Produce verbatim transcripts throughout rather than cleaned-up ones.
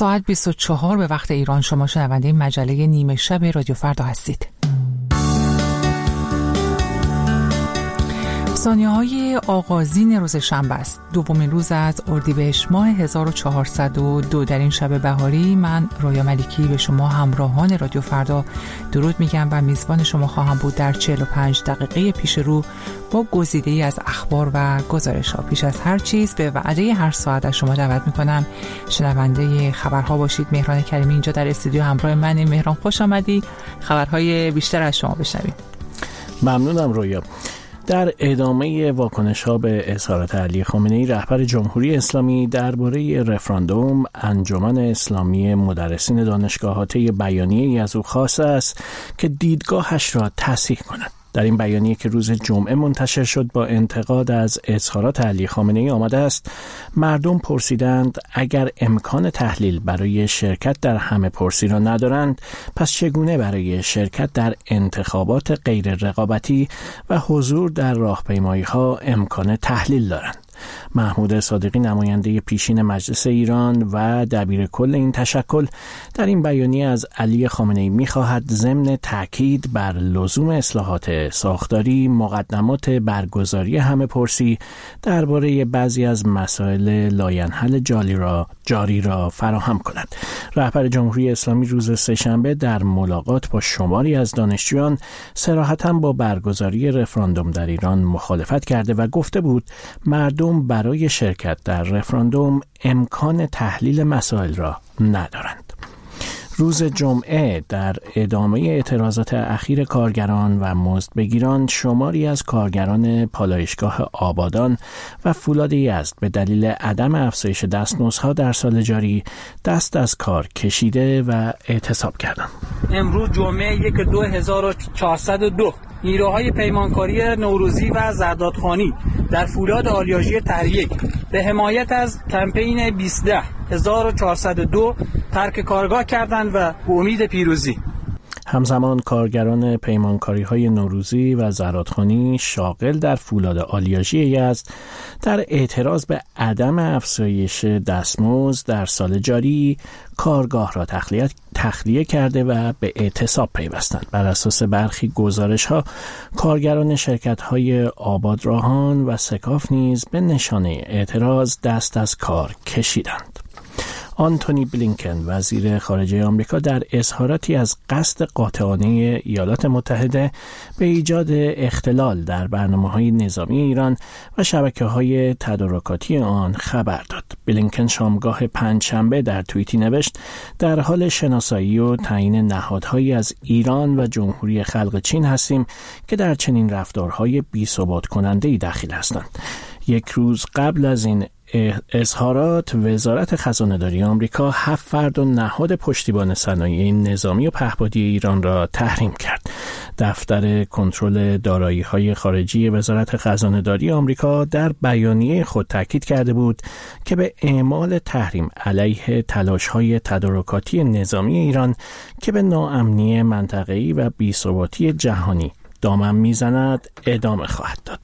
ساعت بیست و چهار به وقت ایران. شما شنونده مجله نیمه شب رادیو فردا هستید. ثانیه‌های آغازین روز شنبه است. دومین روز از اردیبهشت ماه هزار و چهارصد و دو. در این شب بهاری من رویا ملیکی به شما همراهان رادیو فردا درود میگم و میزبان شما خواهم بود در چهل و پنج دقیقه پیش رو با گزیده‌ای از اخبار و گزارش‌ها. پیش از هر چیز به وعده هر ساعت از شما دعوت میکنم شنونده خبرها باشید. مهران کریمی اینجا در استودیو همراه من. مهران خوش آمدی. خبرهای بیشتر از شما بشنویم. ممنونم رویا. در ادامه واکنش‌ها به اظهارات علی خامنه‌ای رهبر جمهوری اسلامی درباره رفراندوم، انجمن اسلامی مدرسین دانشگاه‌ها طی بیانیه‌ای از او خواسته است که دیدگاهش را تصحیح کند. در این بیانیه که روز جمعه منتشر شد با انتقاد از اظهارات علی خامنه‌ای آمده است: مردم پرسیدند اگر امکان تحلیل برای شرکت در همه پرسی را ندارند، پس چگونه برای شرکت در انتخابات غیر رقابتی و حضور در راهپیمایی‌ها امکان تحلیل دارند؟ محمود صادقی نماینده پیشین مجلس ایران و دبیر کل این تشکل در این بیانیه از علی خامنه‌ای می‌خواهد ضمن تاکید بر لزوم اصلاحات ساختاری مقدمات برگزاری همه پرسی درباره بعضی از مسائل لاینحل جاری را جاری را فراهم کند. رهبر جمهوری اسلامی روز سه‌شنبه در ملاقات با شماری از دانشجویان صراحتاً با برگزاری رفراندوم در ایران مخالفت کرده و گفته بود مردم برای شرکت در رفراندوم امکان تحلیل مسائل را ندارند. روز جمعه در ادامه اعتراضات اخیر کارگران و مزدبگیران شماری از کارگران پالایشگاه آبادان و فولاد یزد به دلیل عدم افزایش دستمزدها در سال جاری دست از کار کشیده و اعتصاب کردند. امروز جمعه یک دو هزار و چهارصد و دو نیروهای پیمانکاری نوروزی و زردادخانی در فولاد آلیاژی تریک به حمایت از کمپین بیست ده هزار و چهارصد و دو ترک کارگاه کردند و به امید پیروزی. همزمان کارگران پیمانکاری‌های نوروزی و زرادخانی شاغل در فولاد آلیاژی یزد در اعتراض به عدم افزایش دستمزد در سال جاری کارگاه را تخلیه تخلیه کرده و به اعتصاب پیوستند. بر اساس برخی گزارش‌ها کارگران شرکت‌های آبادراهان و سکاف نیز به نشانه اعتراض دست از کار کشیدند. آنتونی بلینکن وزیر خارجه آمریکا در اظهاراتی از قصد قاطعانه ایالات متحده به ایجاد اختلال در برنامه‌های نظامی ایران و شبکه‌های تدارکاتی آن خبر داد. بلینکن شامگاه پنجشنبه در توییتی نوشت: در حال شناسایی و تعیین نهادهایی از ایران و جمهوری خلق چین هستیم که در چنین رفتارهای بی‌ثبات کننده‌ای دخیل هستند. یک روز قبل از این اظهارات وزارت خزانه‌داری آمریکا هفت فرد و نهاد پشتیبان صنایع نظامی و پهپادی ایران را تحریم کرد. دفتر کنترل دارایی‌های خارجی وزارت خزانه‌داری آمریکا در بیانیه خود تاکید کرده بود که به اعمال تحریم علیه تلاش‌های تدارکاتی نظامی ایران که به ناامنی منطقه‌ای و بی‌ثباتی جهانی دامن می‌زند ادامه خواهد داد.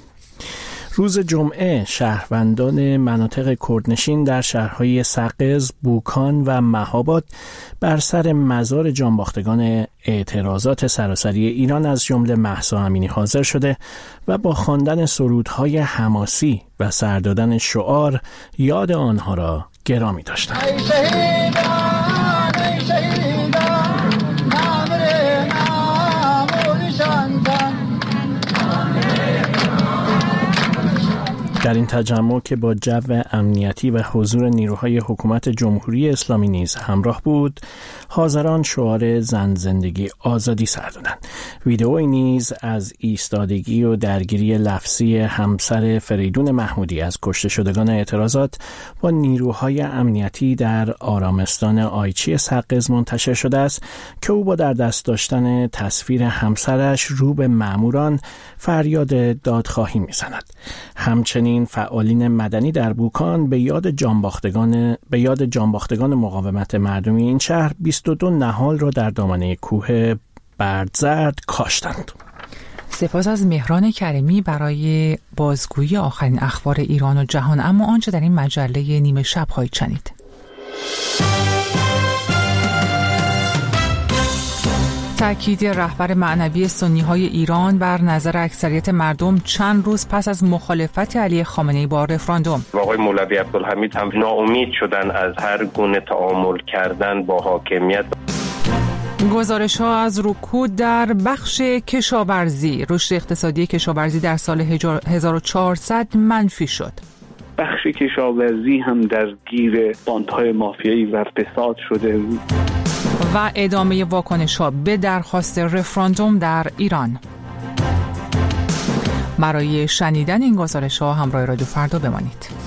روز جمعه شهروندان مناطق کردنشین در شهرهای سقز، بوکان و مهاباد بر سر مزار جانباختگان اعتراضات سراسری ایران از جمله مهسا امینی حاضر شده و با خواندن سرودهای حماسی و سر دادن شعار یاد آنها را گرامی داشتند. در این تجمع که با جو امنیتی و حضور نیروهای حکومت جمهوری اسلامی نیز همراه بود، حاضران شعار زن زندگی آزادی سر دادند. ویدئویی نیز از ایستادگی و درگیری لفظی همسر فریدون محمودی از کشته شدگان اعتراضات با نیروهای امنیتی در آرامستان آیچی سقز منتشر شده است که او با در دست داشتن تصویر همسرش رو به ماموران فریاد دادخواهی می‌زند. همچنین فعالین مدنی در بوکان به یاد جانباختگان به یاد جانباختگان مقاومت مردمی این شهر بیست و دو نهال را در دامنه کوه بردزرد کاشتند. سپاس از مهران کریمی برای بازگویی آخرین اخبار ایران و جهان. اما آنچه در این مجله نیمه شب خواهید شنید. تأکید رهبر معنوی سنی‌های ایران بر نظر اکثریت مردم چند روز پس از مخالفت علی خامنه‌ای با رفراندوم. آقای مولوی عبدالحمید هم ناامید شدن از هر گونه تعامل کردن با حاکمیت. گزارش‌ها از رکود در بخش کشاورزی. رشد اقتصادی کشاورزی در سال هزار و چهارصد منفی شد. بخش کشاورزی هم در گیر باندهای مافیایی و فساد شده بود. و ادامه واکنش‌ها به درخواست رفراندوم در ایران. برای شنیدن این گزارش‌ها همراه رادیو فردا بمانید.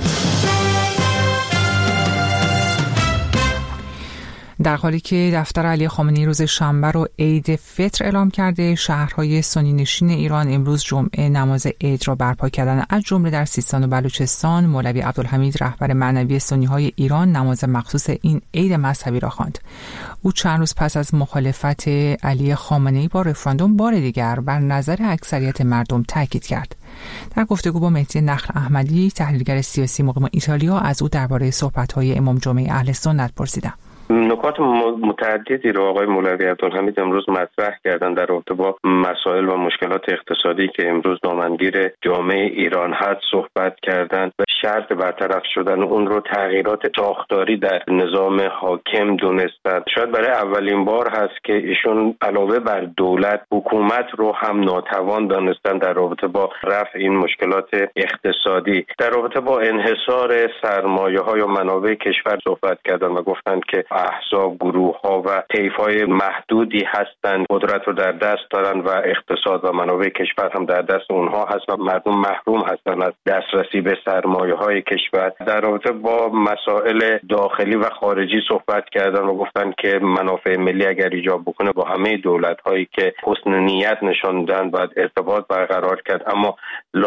در حالی که دفتر علی خامنه‌ای روز شنبه رو عید فطر اعلام کرده، شهرهای سنی نشین ایران امروز جمعه نماز عید را برپا کردند. از جمله در سیستان و بلوچستان مولوی عبدالحمید رهبر معنوی سنی‌های ایران نماز مخصوص این عید مذهبی را خواند. او چند روز پس از مخالفت علی خامنه‌ای با رفراندوم بار دیگر بر نظر اکثریت مردم تاکید کرد. در گفتگو با مهدی نخل احمدی تحلیلگر سیاسی مقیم ایتالیا از او درباره صحبت‌های امام جمعه اهل سنت پرسیدم. نکات متعددی رو آقای مولوی عبدالحمید امروز مطرح کردن در رابطه با مسائل و مشکلات اقتصادی که امروز دامنگیر جامعه ایران هست صحبت کردند و شرط برطرف شدن اون رو تغییرات ساختاری در نظام حاکم دونستند. شاید برای اولین بار هست که ایشون علاوه بر دولت حکومت رو هم ناتوان دانستن در رابطه با رفع این مشکلات اقتصادی. در رابطه با انحصار سرمایه‌ها یا منابع کشور صحبت کردن و گفتند که احزاب، گروه‌ها و طیف‌های محدودی هستند قدرت رو در دست دارن و اقتصاد و منابع کشور هم در دست اونها هست و مردم محروم هستند از دسترسی به سرمایه‌های کشور. در رابطه با مسائل داخلی و خارجی صحبت کردن و گفتن که منافع ملی اگر ایجاب بکنه با همه دولت‌هایی که حسن نیت نشوندن باید ارتباط برقرار کرد، اما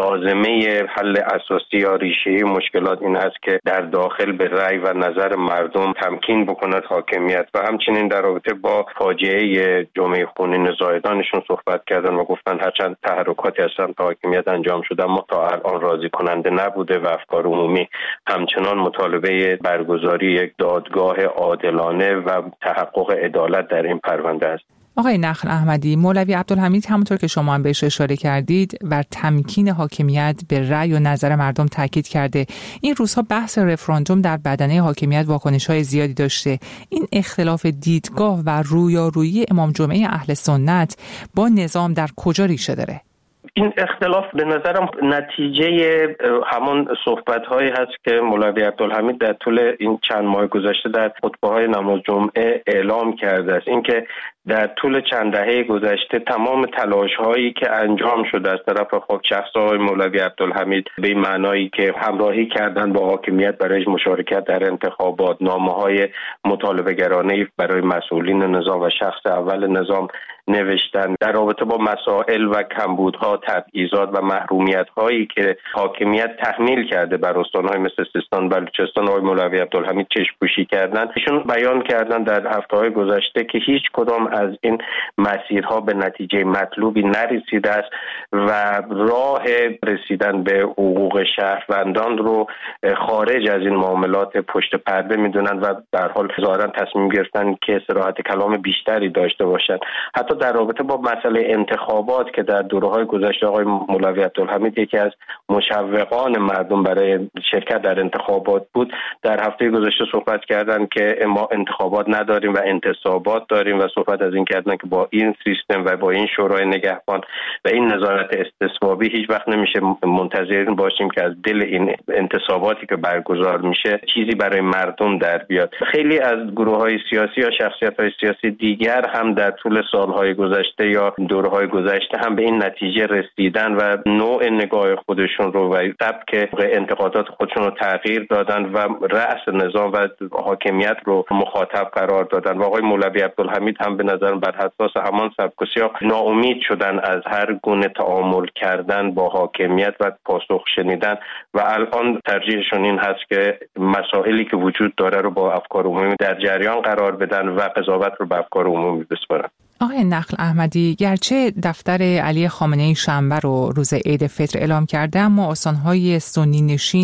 لازمه حل اساسی یا ریشه‌ای مشکلات این است که در داخل به رأی و نظر مردم تمکین بکند حاکمیت. و همچنین در رابطه با فاجعه جمعه خونین زاهدانشون صحبت کردن و گفتن هرچند تحرکاتی از سمت حاکمیت انجام شده اما تا الان راضی کننده نبوده و افکار عمومی همچنان مطالبه برگزاری یک دادگاه عادلانه و تحقق عدالت در این پرونده است. آقای نخل احمدی، مولوی عبدالحمید همونطور که شما هم بهش اشاره کردید بر تمکین حاکمیت به رأی و نظر مردم تاکید کرده. این روزها بحث رفراندوم در بدنه حاکمیت واکنش‌های زیادی داشته. این اختلاف دیدگاه و رویارویی امام جمعه اهل سنت با نظام در کجا ریشه داره؟ این اختلاف به نظرم نتیجه همون صحبت‌هایی هست که مولوی عبدالحمید در طول این چند ماه گذشته در خطبه‌های نماز جمعه اعلام کرده است. اینکه در طول چند دهه گذشته تمام تلاش‌هایی که انجام شده از طرف خود شخص‌های مولوی عبدالحمید به این معنایی که همراهی کردن با حاکمیت برای مشارکت در انتخابات، نامه‌های مطالبه‌گرانه برای مسئولین نظام و شخص اول نظام نوشتن، در رابطه با مسائل و کمبودها، تبعیضات و محرومیت‌هایی که حاکمیت تحمیل کرده بر استان‌های مثل سیستان، بلوچستان، آقای مولوی عبدالحمید چشم‌پوشی کردن. ایشون بیان کردن در هفته‌های گذشته که هیچ کدام از این مسیرها به نتیجه مطلوبی نرسیده است و راه رسیدن به حقوق شهروندان رو خارج از این معاملات پشت پرده می‌دونن و در حال ظاهراً تصمیم گرفتن که صراحت کلام بیشتری داشته باشند. حتی در رابطه با مسئله انتخابات که در دوره‌های گذشته آقای مولوی عبدالحمید یکی از مشوقان مردم برای شرکت در انتخابات بود، در هفته گذشته صحبت کردن که ما انتخابات نداریم و انتصابات داریم و صحبت از این کردن که با این سیستم و با این شورای نگهبان و این نظارت استصوابی هیچ وقت نمیشه منتظرین باشیم که از دل این انتصاباتی که برگزار میشه چیزی برای مردم در بیاد. خیلی از گروه‌های سیاسی یا شخصیت‌های سیاسی دیگر هم در طول سالهای گذشته یا دوره‌های گذشته هم به این نتیجه رسیدن و نوع نگاه خودشون رو و سبک انتقادات خودشون رو تغییر دادن و رأس نظام و حاکمیت رو مخاطب قرار دادن. و آقای مولوی عبدالحمید هم به نظر بر اساس همان سبک و سیاق ناامید شدن از هر گونه تعامل کردن با حاکمیت و پاسخ شنیدن و الان ترجیحشون این هست که مسائلی که وجود داره رو با افکار عمومی در جریان قرار بدن و قضاوت رو به افکار عمومی بسپارن. آقای نخل احمدی، گرچه دفتر علی خامنه‌ای شنبه رو روز عید فطر اعلام کرده اما استان‌های سنی نشین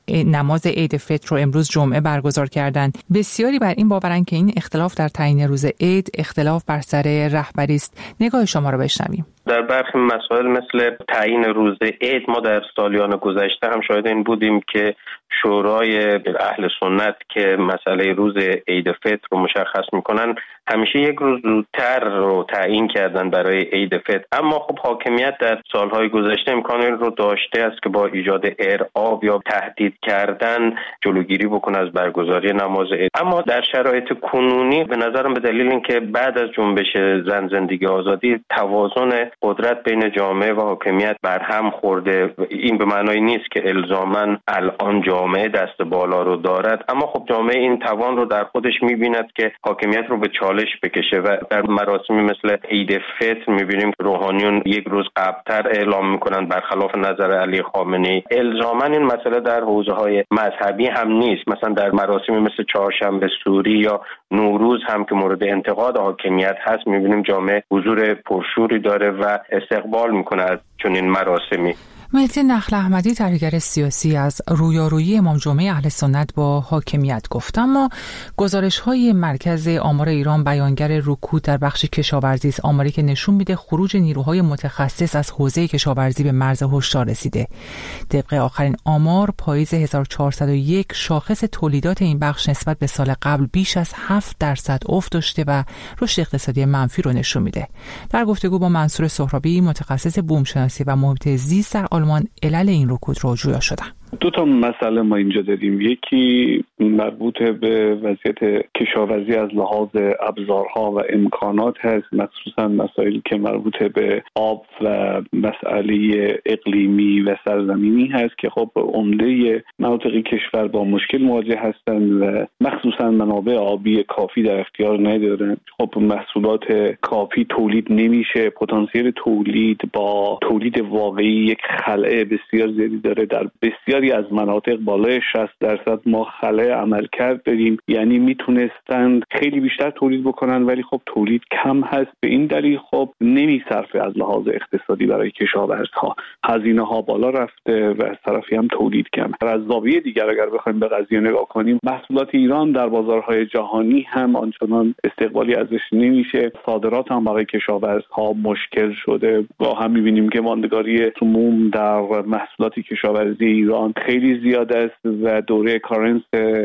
نماز عید فطر رو امروز جمعه برگزار کردند. بسیاری بر این باورن که این اختلاف در تعیین روز عید اختلاف بر سر رهبری است. نگاه شما رو بشنویم. در برخی مسائل مثل تعیین روز عید ما در سالیان گذشته هم شاهد این بودیم که شورای اهل سنت که مسئله روز عید فطر رو مشخص میکنن همیشه یک روز زودتر رو تعیین کردن برای عید فطر، اما خب حاکمیت در سالهای گذشته امکان این رو داشته است که با ایجاد ارعاب یا تهدید کردن جلوگیری بکنه از برگزاری نماز عید. اما در شرایط کنونی به نظرم به دلیل اینکه بعد از جنبش زن زندگی آزادی توازن قدرت بین جامعه و حاکمیت برهم خورده، این به معنای نیست که الزاماً الان جامعه دست بالا رو دارد، اما خب جامعه این توان رو در خودش می‌بیند که حاکمیت رو به چالش بکشه و در مراسمی مثل عید فطر می‌بینیم که روحانیون یک روز قبل‌تر اعلام می‌کنن برخلاف نظر علی خامنه‌ای. الزاماً این مسئله در حوزه‌های مذهبی هم نیست، مثلا در مراسمی مثل چهارشنبه سوری یا نوروز هم که مورد انتقاد حاکمیت هست می‌بینیم جامعه حضور پرشوری داره و استقبال می‌کنه از چنین مراسمی. مهدی نخل احمدی، تحلیلگر سیاسی، از رویارویی امام جمعه اهل سنت با حاکمیت گفت، اما گزارش‌های مرکز آمار ایران بیانگر رکود در بخش کشاورزی است، آماری که نشون میده خروج نیروهای متخصص از حوزه کشاورزی به مرز هشدار رسیده. طبق آخرین آمار پاییز هزار و چهارصد و یک شاخص تولیدات این بخش نسبت به سال قبل بیش از هفت درصد افت داشته و رشد اقتصادی منفی رو نشون میده. در گفتگو با منصور سهرابی، متخصص بومشناسی و محیط زیست در آلمان، علل این رکود رو جویا شدن. دو تا مسئله ما اینجا داریم. یکی مربوط به وضعیت کشاورزی از لحاظ ابزارها و امکانات هست، مخصوصا مسائلی که مربوط به آب و مسئله اقلیمی و سرزمینی هست که خب عمده مناطق کشور با مشکل مواجه هستند و مخصوصا منابع آبی کافی در اختیار ندارن. خب محصولات کافی تولید نمیشه، پتانسیل تولید با تولید واقعی یک خلأ بسیار زیادی داره. در بسیار از مناطق بالای شصت درصد ما خلأ عملکرد داریم، یعنی میتونستند خیلی بیشتر تولید بکنن ولی خب تولید کم هست. به این دلیل خب نمیصرفه از لحاظ اقتصادی برای کشاورزها، هزینه ها بالا رفته و از طرفی هم تولید کم. از زاویه دیگر اگر بخوایم به قضیه نگاه کنیم، محصولات ایران در بازارهای جهانی هم آنچنان استقبالی ازش نمیشه، صادرات هم برای کشاورزها مشکل شده. گاه هم میبینیم که ماندگاری سموم در محصولات کشاورزی ایران خیلی زیاد است و دوره کارنس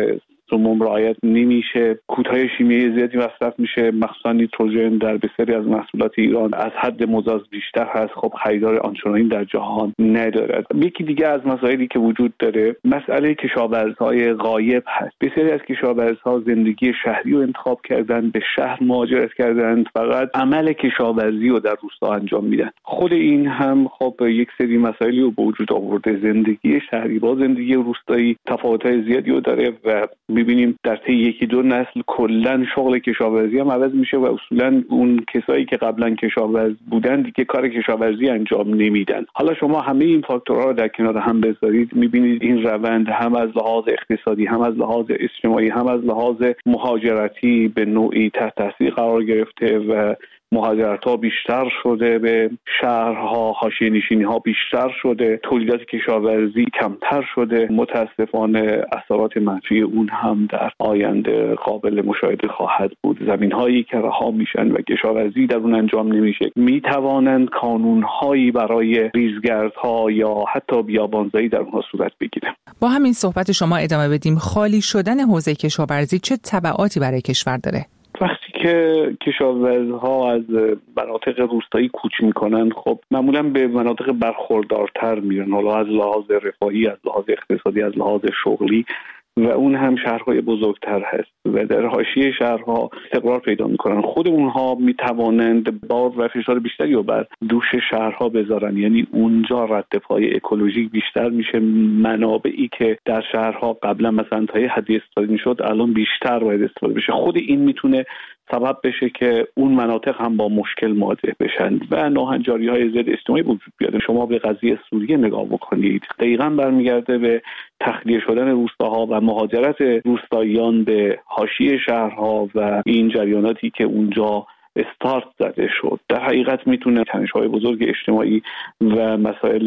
سموم رعایت نمیشه، کودهای شیمیایی زیادی مصرف میشه، مخصوصا نیتروژن در بسیاری از محصولات ایران از حد مجاز بیشتر هست. خب خریدار آنچنانی در جهان ندارد. یکی دیگه از مسائلی که وجود داره مسئله کشاورزهای غایب هست. بسیاری از کشاورزها زندگی شهری رو انتخاب کردن، به شهر مهاجرت کردن، فقط عمل کشاورزی رو در روستا انجام میدن. خود این هم خب یک سری مسائلی رو به وجود آورده. زندگی شهری با زندگی روستایی تفاوت‌های زیادی رو داره و می‌بینیم در طی یکی دو نسل کلاً شغل کشاورزی هم عوض میشه و اصولاً اون کسایی که قبلا کشاورز بودن دیگه کار کشاورزی انجام نمیدن. حالا شما همه این فاکتورها رو در کنار هم بذارید، می‌بینید این روند هم از لحاظ اقتصادی، هم از لحاظ اجتماعی، هم از لحاظ مهاجرتی به نوعی تحت تاثیر قرار گرفته و مهاجرت‌ها بیشتر شده، به شهرها حاشیه‌نشینی‌ها بیشتر شده، تولیدات کشاورزی کمتر شده. متاسفانه اثرات منفی اون هم در آینده قابل مشاهده خواهد بود. زمین‌هایی که رها میشن و کشاورزی در اون انجام نمیشه، میتوانند کانون‌هایی برای ریزگردها یا حتی بیابانزایی در اونها صورت بگیره. با همین صحبت شما ادامه بدیم. خالی شدن حوزه کشاورزی چه تبعاتی برای کشور داره؟ وقتی که کشاورزها از مناطق روستایی کوچ میکنن، خب معمولا به مناطق برخوردارتر میرن، حالا از لحاظ رفاهی، از لحاظ اقتصادی، از لحاظ شغلی، و اون هم شهرهای بزرگتر هست و در حاشیه شهرها استقرار پیدا میکنن. خود اونها میتوانند بار و فشار بیشتری رو بر دوش شهرها بذارن، یعنی اونجا رد پای اکولوژیک بیشتر میشه. منابعی که در شهرها قبلا مثلا تا یه حدی استفاده میشد الان بیشتر باید استفاده بشه. خود این میتونه سبب بشه که اون مناطق هم با مشکل مواجه بشن و ناهنجاری‌های ضد اجتماعی وجود بیاد. شما به قضیه سوریه نگاه بکنید، دقیقاً برمیگرده به تخلیه شدن روستاها و مهاجرت روستاییان به حاشیه شهرها و این جریاناتی که اونجا استارت زده شد. در حقیقت میتونه تنش‌های بزرگ اجتماعی و مسائل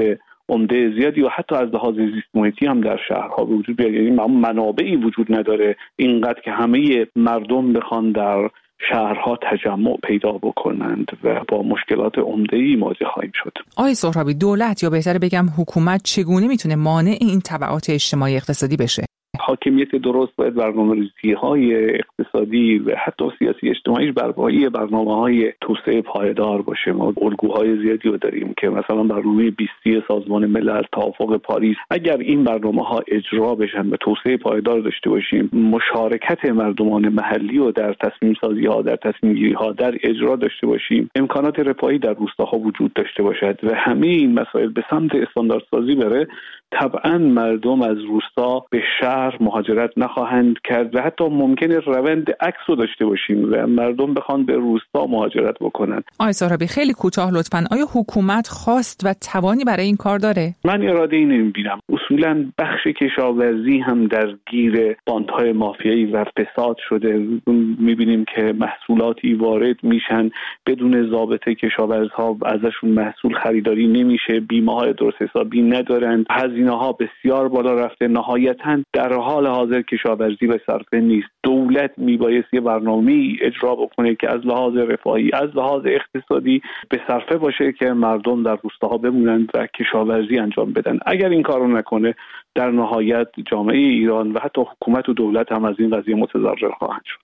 عمده زیادی و حتی از لحاظ زیست محیطی هم در شهرها وجود بیاد. یعنی منابعی وجود نداره اینقدر که همه مردم بخوان در شهرها تجمع پیدا بکنند و با مشکلات عمده‌ای مواجه خواهیم شد. آقای سهرابی، دولت یا بهتره بگم حکومت چگونه میتونه مانع این تبعات اجتماعی اقتصادی بشه؟ حاکمیت درست باید برنامه‌ریزی‌های اقتصادی و حتی سیاسی اجتماعی بر پایه برنامه‌های توسعه پایدار باشه. ما الگوهای زیادی رو داریم که مثلا برنامه بیستی سازمان ملل، توافق پاریس، اگر این برنامه‌ها اجرا بشن و توسعه پایدار داشته باشیم، مشارکت مردمان محلی رو در تصمیم سازی‌ها، در تصمیم گیری‌ها، در اجرا داشته باشیم، امکانات رفاهی در روستاها وجود داشته باشد و همه این مسائل به سمت استانداردسازی بره، طبعا مردم از روستا به شهر مهاجرت نخواهند کرد و حتی ممکنه روند عکس رو داشته باشیم و مردم بخوان به روستا مهاجرت بکنند. آقای سهرابی خیلی کوتاه لطفاً، آیا حکومت خواست و توانی برای این کار داره؟ من اراده ای نمیبینم. اصولاً بخش کشاورزی هم درگیر باندهای مافیایی و فساد شده. میبینیم که محصولاتی وارد میشن بدون ضابطه، کشاورزها ازشون محصول خریداری نمیشه، بیمه‌های درست حسابی ندارن، هزینه‌ها بسیار بالا رفته، نهایتاً در حال حاضر کشاورزی به صرفه نیست. دولت میبایست یه برنامه‌ای اجرا بکنه که از لحاظ رفاهی، از لحاظ اقتصادی به صرفه باشه که مردم در روستاها بمونند و کشاورزی انجام بدن. اگر این کارو نکنه، در نهایت جامعه ایران و حتی حکومت و دولت هم از این قضیه متضرر خواهند شد.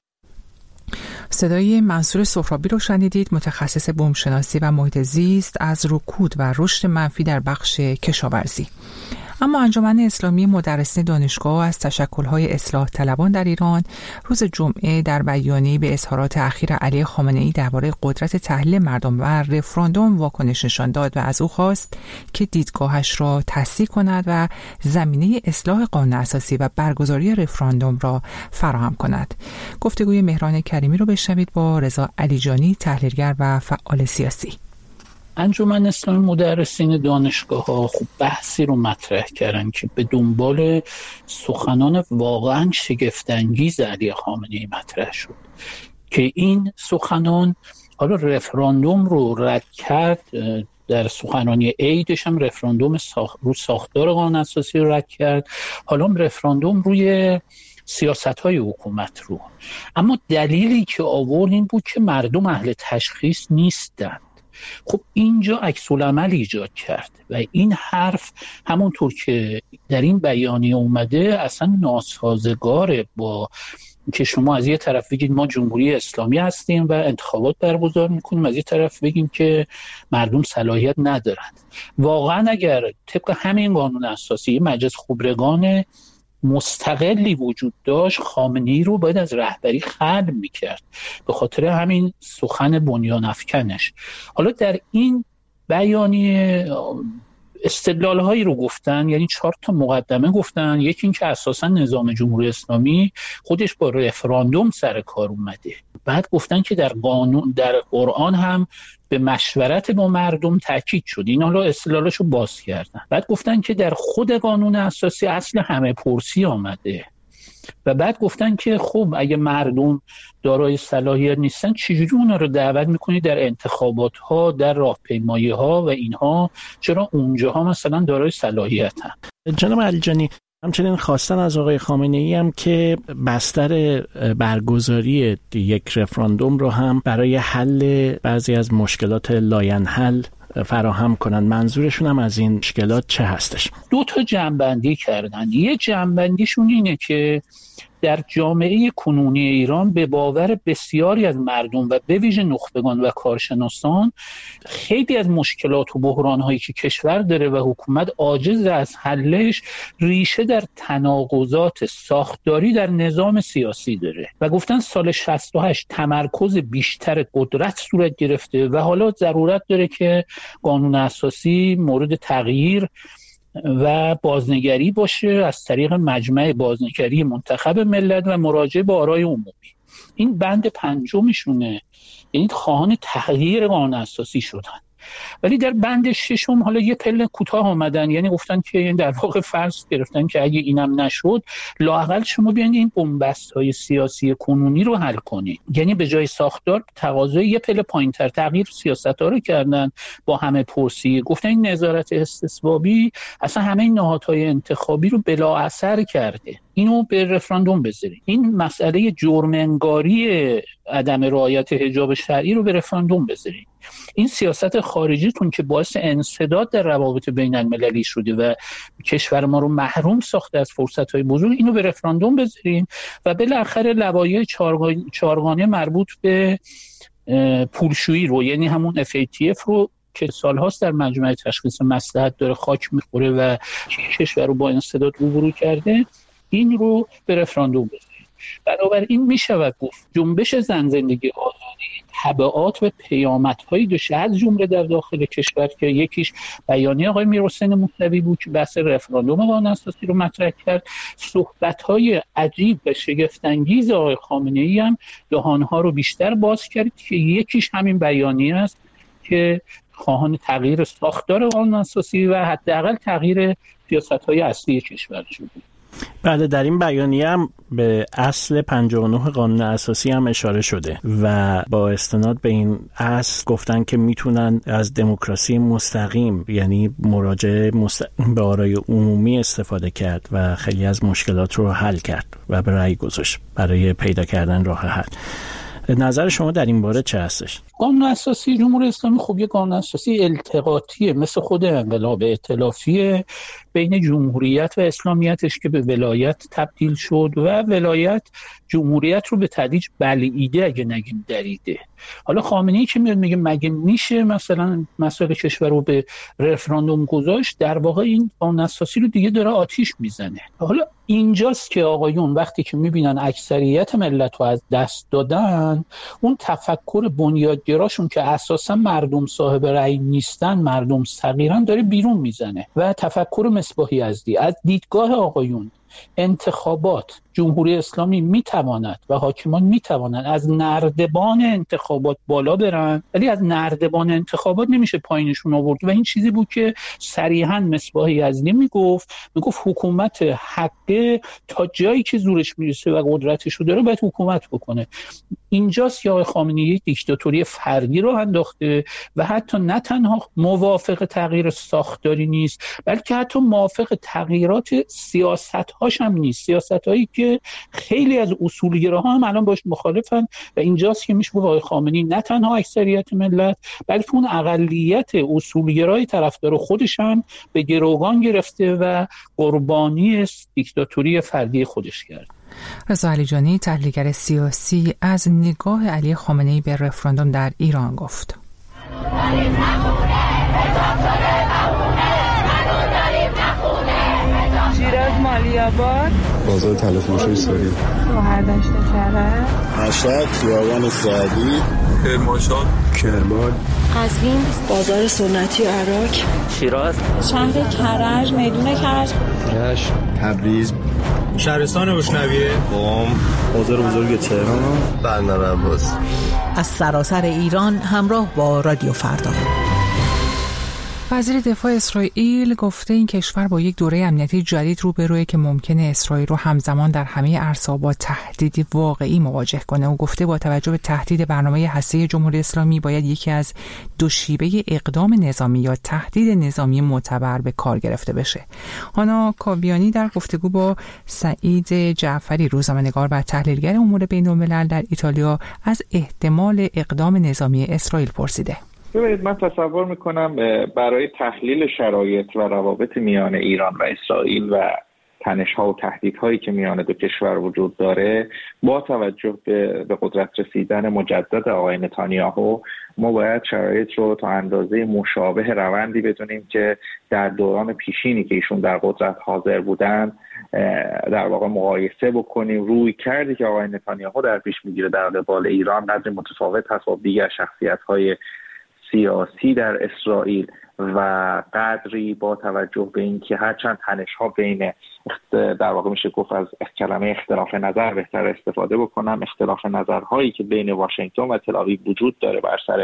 صدای منصور سهرابی رو شنیدید، متخصص بومشناسی و محیط زیست، از رکود و رشد منفی در بخش کشاورزی. اما انجمن اسلامی مدرسین دانشگاه از تشکل‌های اصلاح طلبان در ایران روز جمعه در بیانیه‌ای به اظهارات اخیر علی خامنه‌ای درباره قدرت تحلیل مردم و رفراندوم واکنش نشان داد و از او خواست که دیدگاهش را تصحیح کند و زمینه اصلاح قانون اساسی و برگزاری رفراندوم را فراهم کند. گفتگوی مهران کریمی رو بشنوید با رضا علیجانی، تحلیلگر و فعال سیاسی. انجمن اسلامی مدرسین دانشگاه‌ها خوب بحثی رو مطرح کردن که به دنبال سخنان واقعا شگفت‌انگیز علی خامنه‌ای مطرح شد که این سخنان حالا رفراندوم رو رد کرد. در سخنرانی عیدش هم رفراندوم ساخ... رو ساختار قانون اساسی رو رد کرد، حالا رفراندوم روی سیاست‌های حکومت رو. اما دلیلی که آورد این بود که مردم اهل تشخیص نیستند. خب اینجا عکس‌العمل ایجاد کرد و این حرف همونطور که در این بیانیه اومده اصلا ناسازگاره با که شما از یه طرف بگید ما جمهوری اسلامی هستیم و انتخابات برگزار میکنیم، از یه طرف بگیم که مردم صلاحیت ندارند. واقعا اگر طبق همین قانون اساسی مجلس خبرگان مستقلی وجود داشت، خامنه‌ای رو باید از رهبری خلع میکرد به خاطر همین سخن بنیان افکنش. حالا در این بیانیه استدلال‌هایی رو گفتن، یعنی چهار تا مقدمه گفتن. یکی این که اساساً نظام جمهوری اسلامی خودش با رفراندوم سر کار اومده. بعد گفتن که در قانون در قرآن هم به مشورت با مردم تاکید شد. این حالا استدلالاشو باز کردن. بعد گفتن که در خود قانون اساسی اصل همه پرسی آمده. و بعد گفتن که خب اگه مردم دارای صلاحیت نیستن چجوری اونا رو دعوت میکنی در انتخابات ها، در راهپیمایی ها و اینها، چرا اونجاها مثلا دارای صلاحیتن؟ جناب علیجانی، همچنین خواستن از آقای خامنه‌ای هم که بستر برگزاری یک رفراندوم رو هم برای حل بعضی از مشکلات لاینحل فراهم کنن. منظورشون هم از این مشکلات چه هستش؟ دو تا جنبندی کردن. یه جنبندیشون اینه که در جامعه کنونی ایران به باور بسیاری از مردم و به ویژه نخبگان و کارشناسان خیلی از مشکلات و بحران‌هایی که کشور داره و حکومت عاجز از حلش ریشه در تناقضات ساختاری در نظام سیاسی داره و گفتن سال شصت و هشت تمرکز بیشتر قدرت صورت گرفته و حالا ضرورت داره که قانون اساسی مورد تغییر و بازنگری باشه از طریق مجمع بازنگری منتخب ملت و مراجعه به آرای عمومی. این بند پنجمشونه، یعنی خواهان تغییر قانون اساسی شدن. ولی در بند ششم حالا یه پله کوتاه آمدن، یعنی گفتن که در واقع فرض گرفتن که اگه اینم نشد لااقل شما بیاین این بن‌بست‌های سیاسی کنونی رو حل کنید. یعنی به جای ساختار تقاضای یه پله پایین‌تر تغییر سیاست‌ها رو کردن. با همه پرسی گفتن این نظارت استصوابی اصلا همه این نهادهای انتخابی رو بلا اثر کرده، اینو به رفراندوم بذارید. این مسئله جرم انگاری عدم رعایت حجاب شرعی رو به رفراندوم بذارید. این سیاست خارجیتون که باعث انسداد در روابط بین المللی شده و کشور ما رو محروم ساخته از فرصت‌های بزرگ، اینو به رفراندوم بذارید. و بالاخره لوایح چهارگانه مربوط به پولشویی رو، یعنی همون اف ای تی اف رو که سالهاست در مجمع تشخیص مصلحت داره خاک میخوره و کشور رو با انسداد روبرو کرده، این رو به رفراندوم بذارید. بنابراین می شود گفت جنبش زن زندگی آزادی تبعات و پیامدهایی داشته، از جمله در داخل کشور که یکیش بیانیه آقای میرحسین موسوی بود که بحث رفراندوم قانون اساسی رو مطرح کرد. صحبت‌های عجیب و شگفت‌انگیز آقای خامنه‌ای هم دهان‌ها رو بیشتر باز کرد که یکیش همین بیانیه است که خواهان تغییر ساختار قانون اساسی و حداقل تغییر سیاست‌های اصلی کشور شده. بله، در این بیانیه هم به اصل پنجاه و نه قانون اساسی هم اشاره شده و با استناد به این اصل گفتن که میتونن از دموکراسی مستقیم، یعنی مراجعه مستقیم به آرای عمومی استفاده کرد و خیلی از مشکلات رو حل کرد و به رأی گذاشت برای پیدا کردن راه حل. نظر شما در این باره چه هستش؟ قانون اساسی جمهوری اسلامی خب یه قانون اساسی التقاطیه، مثل خود انقلاب ائتلافی بین جمهوریت و اسلامیتش که به ولایت تبدیل شد و ولایت جمهوریت رو به تدریج بلعیده اگه نگیم دریده. حالا خامنه‌ای که میاد میگه مگه میشه مثلا مسائل کشور رو به رفراندوم گذاشت، در واقع این قانون اساسی رو دیگه داره آتیش میزنه. حالا اینجاست که آقایون وقتی که میبینن اکثریت ملت رو از دست دادن، اون تفکر بنیادگراشون که اساسا مردم صاحب رأی نیستن، مردم صغیرن، داره بیرون میزنه و تفکر مصباح یزدی از دیدگاه آقایون انتخابات جمهوری اسلامی میتواند و حاکمان میتوانند از نردبان انتخابات بالا برن، ولی از نردبان انتخابات نمیشه پایینشون آورد. و این چیزی بود که صریحاً مصباح یزدی میگفت میگفت حکومت حقه تا جایی که زورش میرسه و قدرتش رو داره باید حکومت بکنه. اینجاست که آقای خامنه‌ای دیکتاتوری فردی رو انداخته و حتی نه تنها موافق تغییر ساختاری نیست، بلکه حتی موافق تغییرات سیاست‌هاش هم نیست، سیاست‌هایی که خیلی از اصولگراها هم الان باش مخالفن. و اینجاست که میشه آقای خامنه‌ای نه تنها اکثریت ملت بلکه اون اقلیت اصولگرای طرفدار خودش هم به گروگان گرفته و قربانی دیکتاتوری فردی خودش کرد. رضا علیجانی، تحلیلگر سیاسی، از نگاه علی خامنه‌ای به رفراندوم در ایران گفت: شیراز، مالی‌آباد، بازار تلفروشی ساری، شهردشت کرج، مشهد، خیابان سعدی، کرمانشاه، کرمان، قزوین، بازار سنتی عراق، شیراز، شهر کرج، میدون کرج، رشت، تبریز، شهرستان گشنویه، قم، بازار بزرگ تهران، بندر عباس. از سراسر ایران همراه با رادیو فردا. وزیر دفاع اسرائیل گفته این کشور با یک دوره امنیتی جدید روبروئه که ممکنه اسرائیل رو همزمان در همه عرصه‌ها با تهدید واقعی مواجه کنه. او گفته با توجه به تهدید برنامه هسته‌ای جمهوری اسلامی باید یکی از دو شیوه اقدام نظامی یا تهدید نظامی معتبر به کار گرفته بشه. هانا کاویانی در گفتگو با سعید جعفری، روزنامه‌نگار و تحلیلگر امور بین‌الملل در ایتالیا، از احتمال اقدام نظامی اسرائیل پرسیده. ببینید، من تصور میکنم برای تحلیل شرایط و روابط میان ایران و اسرائیل و تنش‌ها و تهدیدهایی که میان دو کشور وجود داره، با توجه به, به قدرت رسیدن مجدد آقای نتانیاهو، ما باید شرایط رو تا اندازه مشابه روندی بدونیم که در دوران پیشینی که ایشون در قدرت حاضر بودن در واقع مقایسه بکنیم. روی کردی که آقای نتانیاهو در پیش میگیره در قبال ایران قدر متفاوت هست با دیگر شخصیت‌های سیاسی در اسرائیل و قدری با توجه به اینکه هرچند تنش‌ها بین در واقع میشه گفت از کلمه اختلاف نظر بهتر استفاده بکنم، اختلاف نظرهایی که بین واشنگتن و تل آویو وجود داره بر سر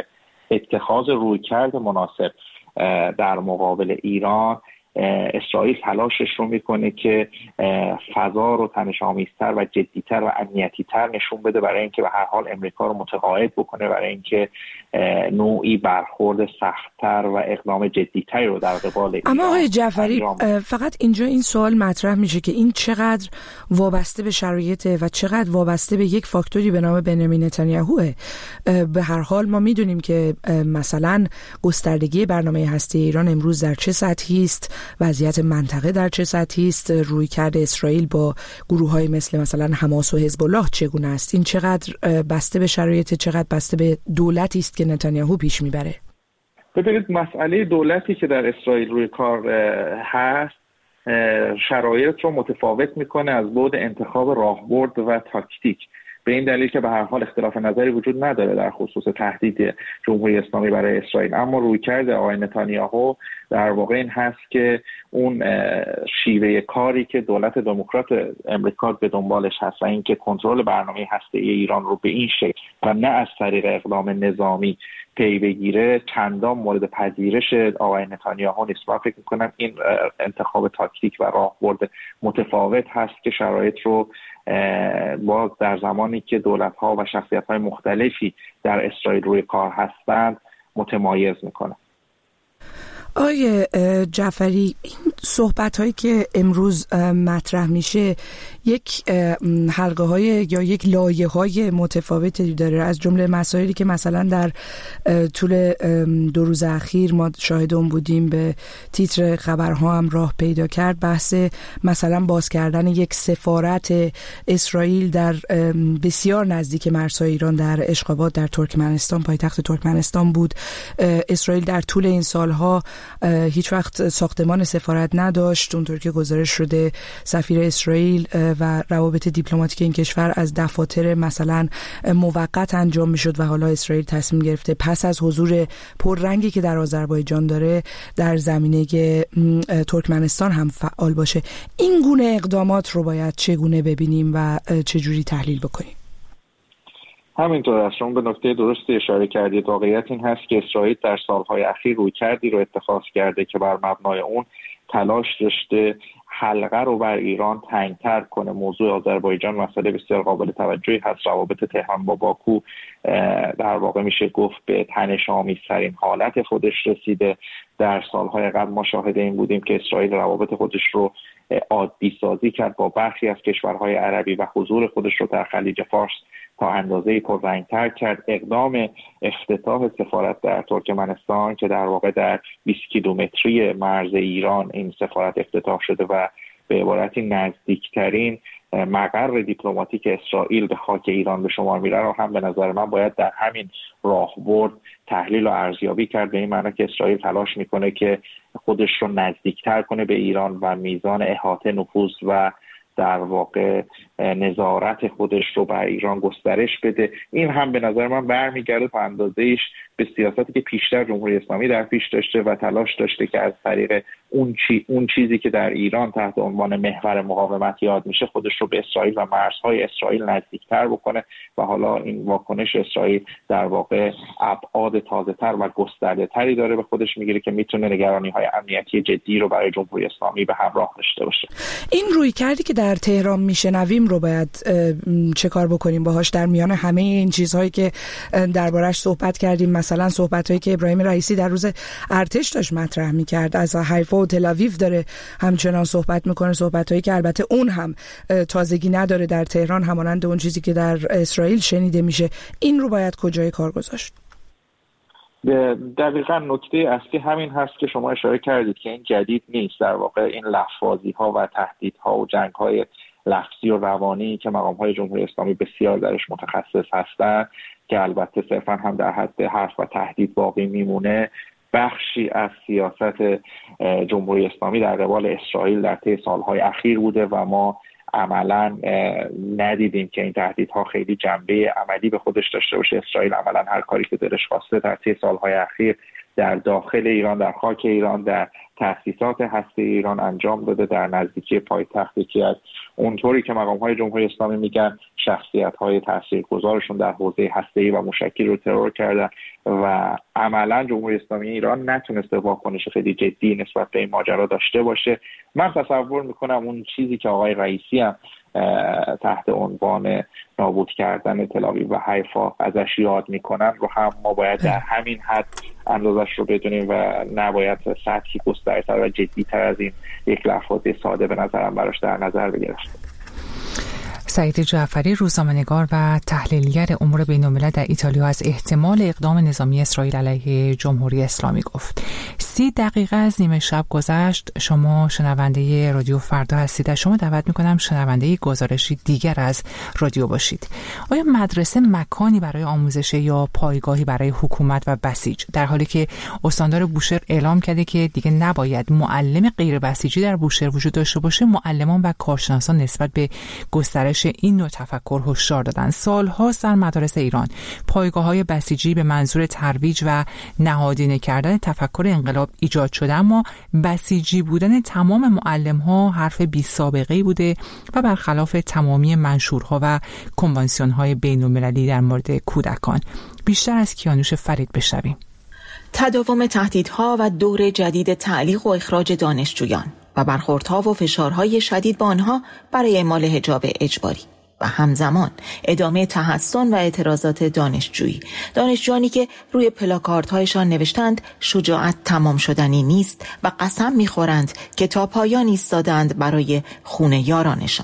اتخاذ رویکرد مناسب در مقابل ایران، اسرائیل تلاشش رو میکنه که فضا رو تنش‌آمیزتر و جدیتر و امنیتی‌تر نشون بده برای اینکه به هر حال امریکا رو متقاعد بکنه برای اینکه نوعی برخورد سخت‌تر و اقدام جدی‌تری رو در قبال ایران. اما آقای جعفری فقط اینجا این سوال مطرح میشه که این چقدر وابسته به شرایطه و چقدر وابسته به یک فاکتوری به نام بنیامین نتانیاهوه. به هر حال ما میدونیم که مثلا گستردگی برنامه هسته ایران امروز در چه سطحی است، وضعیت منطقه در چه سطحی است، رویکرد اسرائیل با گروه‌های مثل مثلا حماس و حزب الله چگونه است. این چقدر بسته به شرایط، چقدر بسته به دولتی است که نتانیاهو پیش میبره؟ ببینید مسئله دولتی که در اسرائیل روی کار هست شرایط رو متفاوت میکنه از بعد انتخاب راهبرد و تاکتیک، به این دلیل که به هر حال اختلاف نظری وجود نداره در خصوص تهدید جمهوری اسلامی برای اسرائیل، اما رویکرد آقای نتانیاهو در واقع این هست که اون شیوه کاری که دولت دموکرات امریکا به دنبالش هست و اینکه کنترل برنامه هسته‌ای ایران رو به این شکل و نه از طریق اقدام نظامی پی بگیره چندان مورد پذیرش آقای نتانیاهو نیست. من فکر می‌کنم این انتخاب تاکتیک و راهبرد متفاوت هست که شرایط رو باز در زمانی که دولت‌ها و شخصیت‌های مختلفی در اسرائیل روی کار هستند متمایز می‌کنه. آقای جعفری، این صحبت هایی که امروز مطرح میشه یک حلقه های یا یک لایه های متفاوتی داره، از جمله مسائلی که مثلا در طول دو روز اخیر ما شاهد اون بودیم به تیتر خبرها هم راه پیدا کرد، بحث مثلا باز کردن یک سفارت اسرائیل در بسیار نزدیک مرزهای ایران در اشخابات در ترکمنستان، پایتخت ترکمنستان بود. اسرائیل در طول این سالها هیچ وقت ساختمان سفارت نداشت، اونطور که گزارش شده سفیر اسرائیل و روابط دیپلماتیک این کشور از دفاتر مثلا موقت انجام میشد و حالا اسرائیل تصمیم گرفته پس از حضور پررنگی که در آذربایجان داره در زمینه ترکمنستان هم فعال باشه. این گونه اقدامات رو باید چگونه ببینیم و چجوری تحلیل بکنیم؟ همینطور است، شما به نکته درستی اشاره کردید. واقعیت این هست که اسرائیل در سالهای اخیر رویکردی رو اتخاذ کرده که بر مبنای اون تلاش داشته حلقه رو بر ایران تنگتر کنه. موضوع آذربایجان مسئله بسیار قابل توجهی هست. روابط تهران با باکو در واقع میشه گفت به تنش‌آمیزترین حالت خودش رسیده. در سالهای قبل ما شاهد این بودیم که اسرائیل روابط خودش رو عادی سازی کرد با برخی از کشورهای عربی و حضور خودش رو در خلیج فارس تا اندازه‌ای پررنگ‌تر کرد. اقدام افتتاح سفارت در ترکمنستان که در واقع در بیست کیلومتری مرز ایران این سفارت افتتاح شده و به عبارتی نزدیکترین مقر دیپلماتیک اسرائیل به خاک ایران به شمار میره رو هم به نظر من باید در همین راهبرد تحلیل و ارزیابی کرد، به این معنی که اسرائیل تلاش میکنه که خودش رو نزدیکتر کنه به ایران و میزان احاطه، نفوذ و در واقع نظارت خودش رو بر ایران گسترش بده. این هم به نظر من برمیگرده تا اندازه‌ایش به سیاستی که پیشتر جمهوری اسلامی در پیش داشته و تلاش داشته که از طریق اون چی اون چیزی که در ایران تحت عنوان محور مقاومت یاد میشه خودش رو به اسرائیل و مرزهای اسرائیل نزدیکتر بکنه و حالا این واکنش اسرائیل در واقع ابعاد تازه‌تر و گسترده‌تری داره به خودش میگیره که میتونه نگرانی‌های امنیتی جدی رو برای جمهوری اسلامی به همراه داشته باشه. این رویکردی که در تهران میشنویم رو باید چه کار بکنیم باهاش در میان همه این چیزهایی که دربارش صحبت کردیم؟ مثلا صحبتایی که ابراهیم رئیسی در روز ارتش داشت مطرح میکرد، از حیفا و تل آویو داره همچنان صحبت میکنه، صحبتایی که البته اون هم تازگی نداره در تهران همانند اون چیزی که در اسرائیل شنیده میشه. این رو باید کجای کار گذاشت؟ دقیقاً نکته اصلی همین هست که شما اشاره کردید که این جدید نیست. در واقع این لفظ‌بازی ها و تهدیدها و جنگ های لفظی و روانی که مقام های جمهوری اسلامی بسیار درش متخصص هستند که البته صرفا هم در حد حرف و تهدید باقی میمونه، بخشی از سیاست جمهوری اسلامی در قبال اسرائیل در طی سالهای اخیر بوده و ما عملا ندیدیم که این تهدیدها خیلی جنبه عملی به خودش داشته باشه. اسرائیل عملا هر کاری که دلش خواسته در طی سالهای اخیر در داخل ایران، در خاک ایران، در تأسیسات هسته ایران انجام داده، در نزدیکی پایتخت یکی از اونطوری که مقام‌های جمهوری اسلامی میگن شخصیت‌های تاثیرگذارشون در حوزه هسته‌ای و موشکی رو ترور کردن و عملاً جمهوری اسلامی ایران نتونسته واکنش خیلی جدی نسبت به این ماجرا داشته باشه. من تصور میکنم اون چیزی که آقای رئیسی هم تحت عنوان نابود کردن تل‌آویو و حیفا ازش یاد میکنن رو هم ما باید در همین حد اندازش رو بدونیم و نباید سطحی گسترتر و جدی‌تر از این یک لفظ ساده به نظرم براش در نظر بگیرد. سعید جعفری، روزنامه‌نگار و تحلیلگر امور بین‌الملل در ایتالیا، از احتمال اقدام نظامی اسرائیل علیه جمهوری اسلامی گفت. سی دقیقه از نیمه شب گذشت. شما شنونده رادیو فردا هستید. از شما دعوت می‌کنم شنونده گزارشی دیگر از رادیو باشید. آیا مدرسه مکانی برای آموزش یا پایگاهی برای حکومت و بسیج، در حالی که استاندار بوشهر اعلام کرده که دیگه نباید معلم غیر بسیجی در بوشهر وجود داشته باشه، معلمان و کارشناسان نسبت به گسترش این نوع تفکر هشدار دادن. سال‌هاست در مدارس ایران پایگاه‌های بسیجی به منظور ترویج و نهادینه کردن تفکر انقلاب ایجاد شده، اما بسیجی بودن تمام معلم‌ها حرف بی سابقه‌ای بوده و برخلاف تمامی منشورها و کنوانسیون‌های بین‌المللی در مورد کودکان. بیشتر از کیانوش فرید بشنویم. تداوم تهدیدها و دور جدید تعلیق و اخراج دانشجویان و برخوردها و فشارهای شدید با آنها برای اعمال حجاب اجباری و همزمان ادامه تحصن و اعتراضات دانشجویی، دانشجویانی که روی پلاکاردهایشان نوشتند شجاعت تمام شدنی نیست و قسم می‌خورند که تا پایان ایستادند برای خون یارانشان.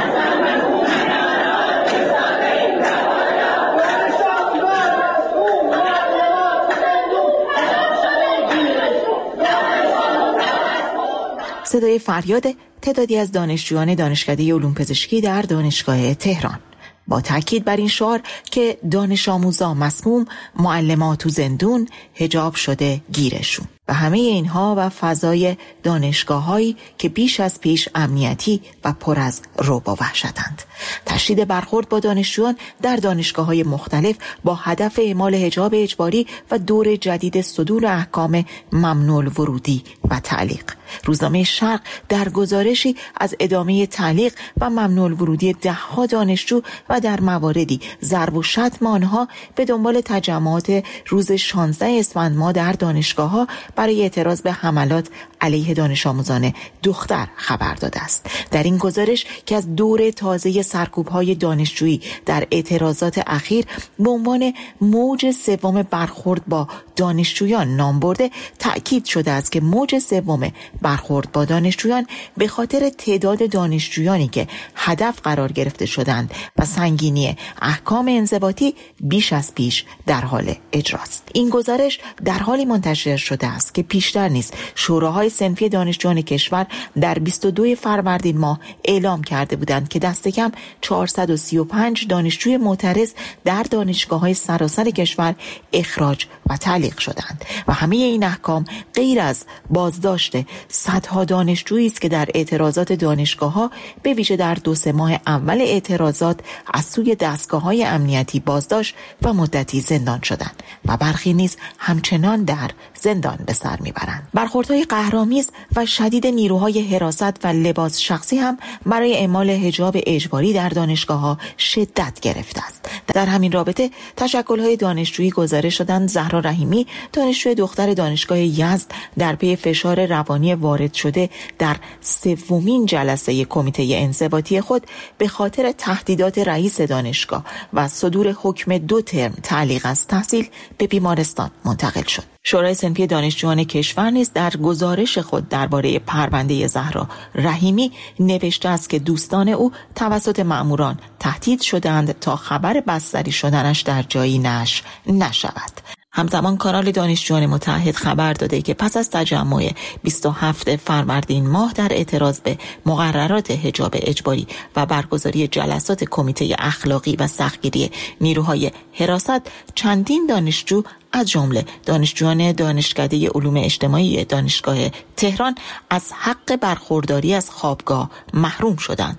صدای فریاد تعدادی از دانشجویان دانشکده علوم پزشکی در دانشگاه تهران با تاکید بر این شعار که دانش آموزا مسموم، معلم‌ها تو زندون، حجاب شده گیرشون. و همه اینها و فضای دانشگاه‌هایی که بیش از پیش امنیتی و پر از رعب و وحشتند. تشدید برخورد با دانشجویان در دانشگاه‌های مختلف با هدف اعمال حجاب اجباری و دور جدید صدور احکام ممنوع الورودی و تعلیق. روزنامه شرق در گزارشی از ادامه تعلیق و ممنوع الورودی ده‌ها دانشجو و در مواردی ضرب و شتم آنها به دنبال تجمعات روز شانزده اسفند ماه در دانشگاه‌ها برای اعتراض به حملات علیه دانش آموزان دختر خبر داده است. در این گزارش که از دور تازه سرکوب‌های دانشجویی در اعتراضات اخیر به عنوان موج سوم برخورد با دانشجویان نام برده، تأکید شده است که موج سوم برخورد با دانشجویان به خاطر تعداد دانشجویانی که هدف قرار گرفته شدند و سنگینی احکام انضباطی بیش از پیش در حال اجراست. این گزارش در حالی منتشر شده است که پیشتر نیز شوراهای صنفی دانشجویان کشور در بیست و دو فروردین ماه اعلام کرده بودند که دست کم چهارصد و سی و پنج دانشجوی معترض در دانشگاه‌های سراسر کشور اخراج و تعلیق شدند و همه این احکام غیر از بازداشت صدها دانشجویی است که در اعتراضات دانشگاه‌ها به ویژه در دو سه ماه اول اعتراضات از سوی دستگاه‌های امنیتی بازداشت و مدتی زندان شدند و برخی نیز همچنان در زندان به سر میبرند. برخوردهای قهرآمیز و شدید نیروهای حراست و لباس شخصی هم برای اعمال حجاب اجباری در دانشگاه‌ها شدت گرفته است. در همین رابطه تشکل‌های دانشجویی گزارش دادند زهرا رحیمی، دانشجوی دختر دانشگاه یزد، در پی فشار روانی وارد شده در سومین جلسه کمیته انضباطی خود به خاطر تهدیدات رئیس دانشگاه و صدور حکم دو ترم تعلیق از تحصیل به بیمارستان منتقل شد. شورای صنفی دانشجویان کشور نیز در گزارش خود درباره پرونده زهرا رحیمی نوشته است که دوستان او توسط مأموران تهدید شدند تا خبر بستری شدنش در جایی نشر نشود. همزمان کانال دانشجویان متحد خبر داده که پس از تجمع بیست و هفتم فروردین ماه در اعتراض به مقررات حجاب اجباری و برگزاری جلسات کمیته اخلاقی و سختگیری نیروهای حراست، چندین دانشجو از جمله دانشجویان دانشکده علوم اجتماعی دانشگاه تهران از حق برخورداری از خوابگاه محروم شدند.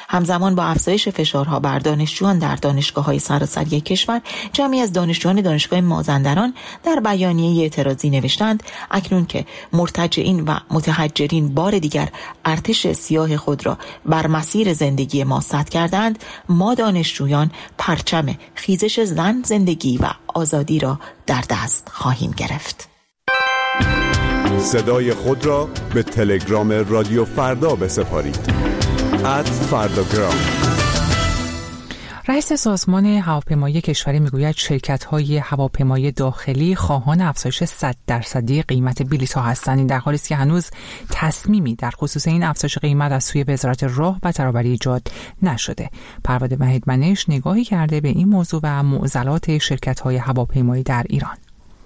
همزمان با افزایش فشارها بر دانشجویان در دانشگاه‌های سراسری کشور، جمعی از دانشجویان دانشگاه مازندران در بیانیه اعتراضی نوشتند اکنون که مرتجعین و متهجرین بار دیگر ارتش سیاه خود را بر مسیر زندگی ما سد کردند، ما دانشجویان پرچم خیزش زن، زندگی و آزادی را در دست خواهیم گرفت. صدای خود را به تلگرام رادیو فردا بسپارید. ات فرداگرام. رئیس سازمان هواپیمایی کشوری میگوید شرکت‌های هواپیمایی داخلی خواهان افزایش صد درصدی قیمت بلیط‌ها هستند. این در حالی است که هنوز تصمیمی در خصوص این افزایش قیمت از سوی وزارت راه و ترابری ایجاد نشده. پرواد وحیدمنش نگاهی کرده به این موضوع و معضلات شرکت‌های هواپیمایی در ایران.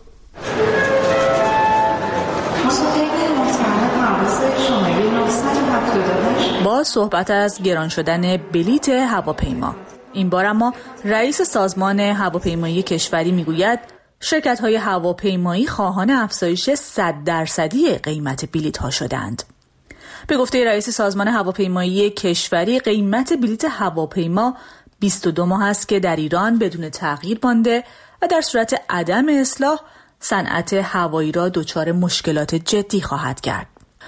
با صحبت از گران شدن بلیط هواپیما، این بار اما رئیس سازمان هواپیمایی کشوری میگوید شرکت‌های هواپیمایی خواهان افزایش صد درصدی قیمت بلیط‌ها شدند. به گفته رئیس سازمان هواپیمایی کشوری، قیمت بلیط هواپیما بیست و دو ماه است که در ایران بدون تغییر مانده و در صورت عدم اصلاح صنعت هوایی را دچار مشکلات جدی خواهد کرد.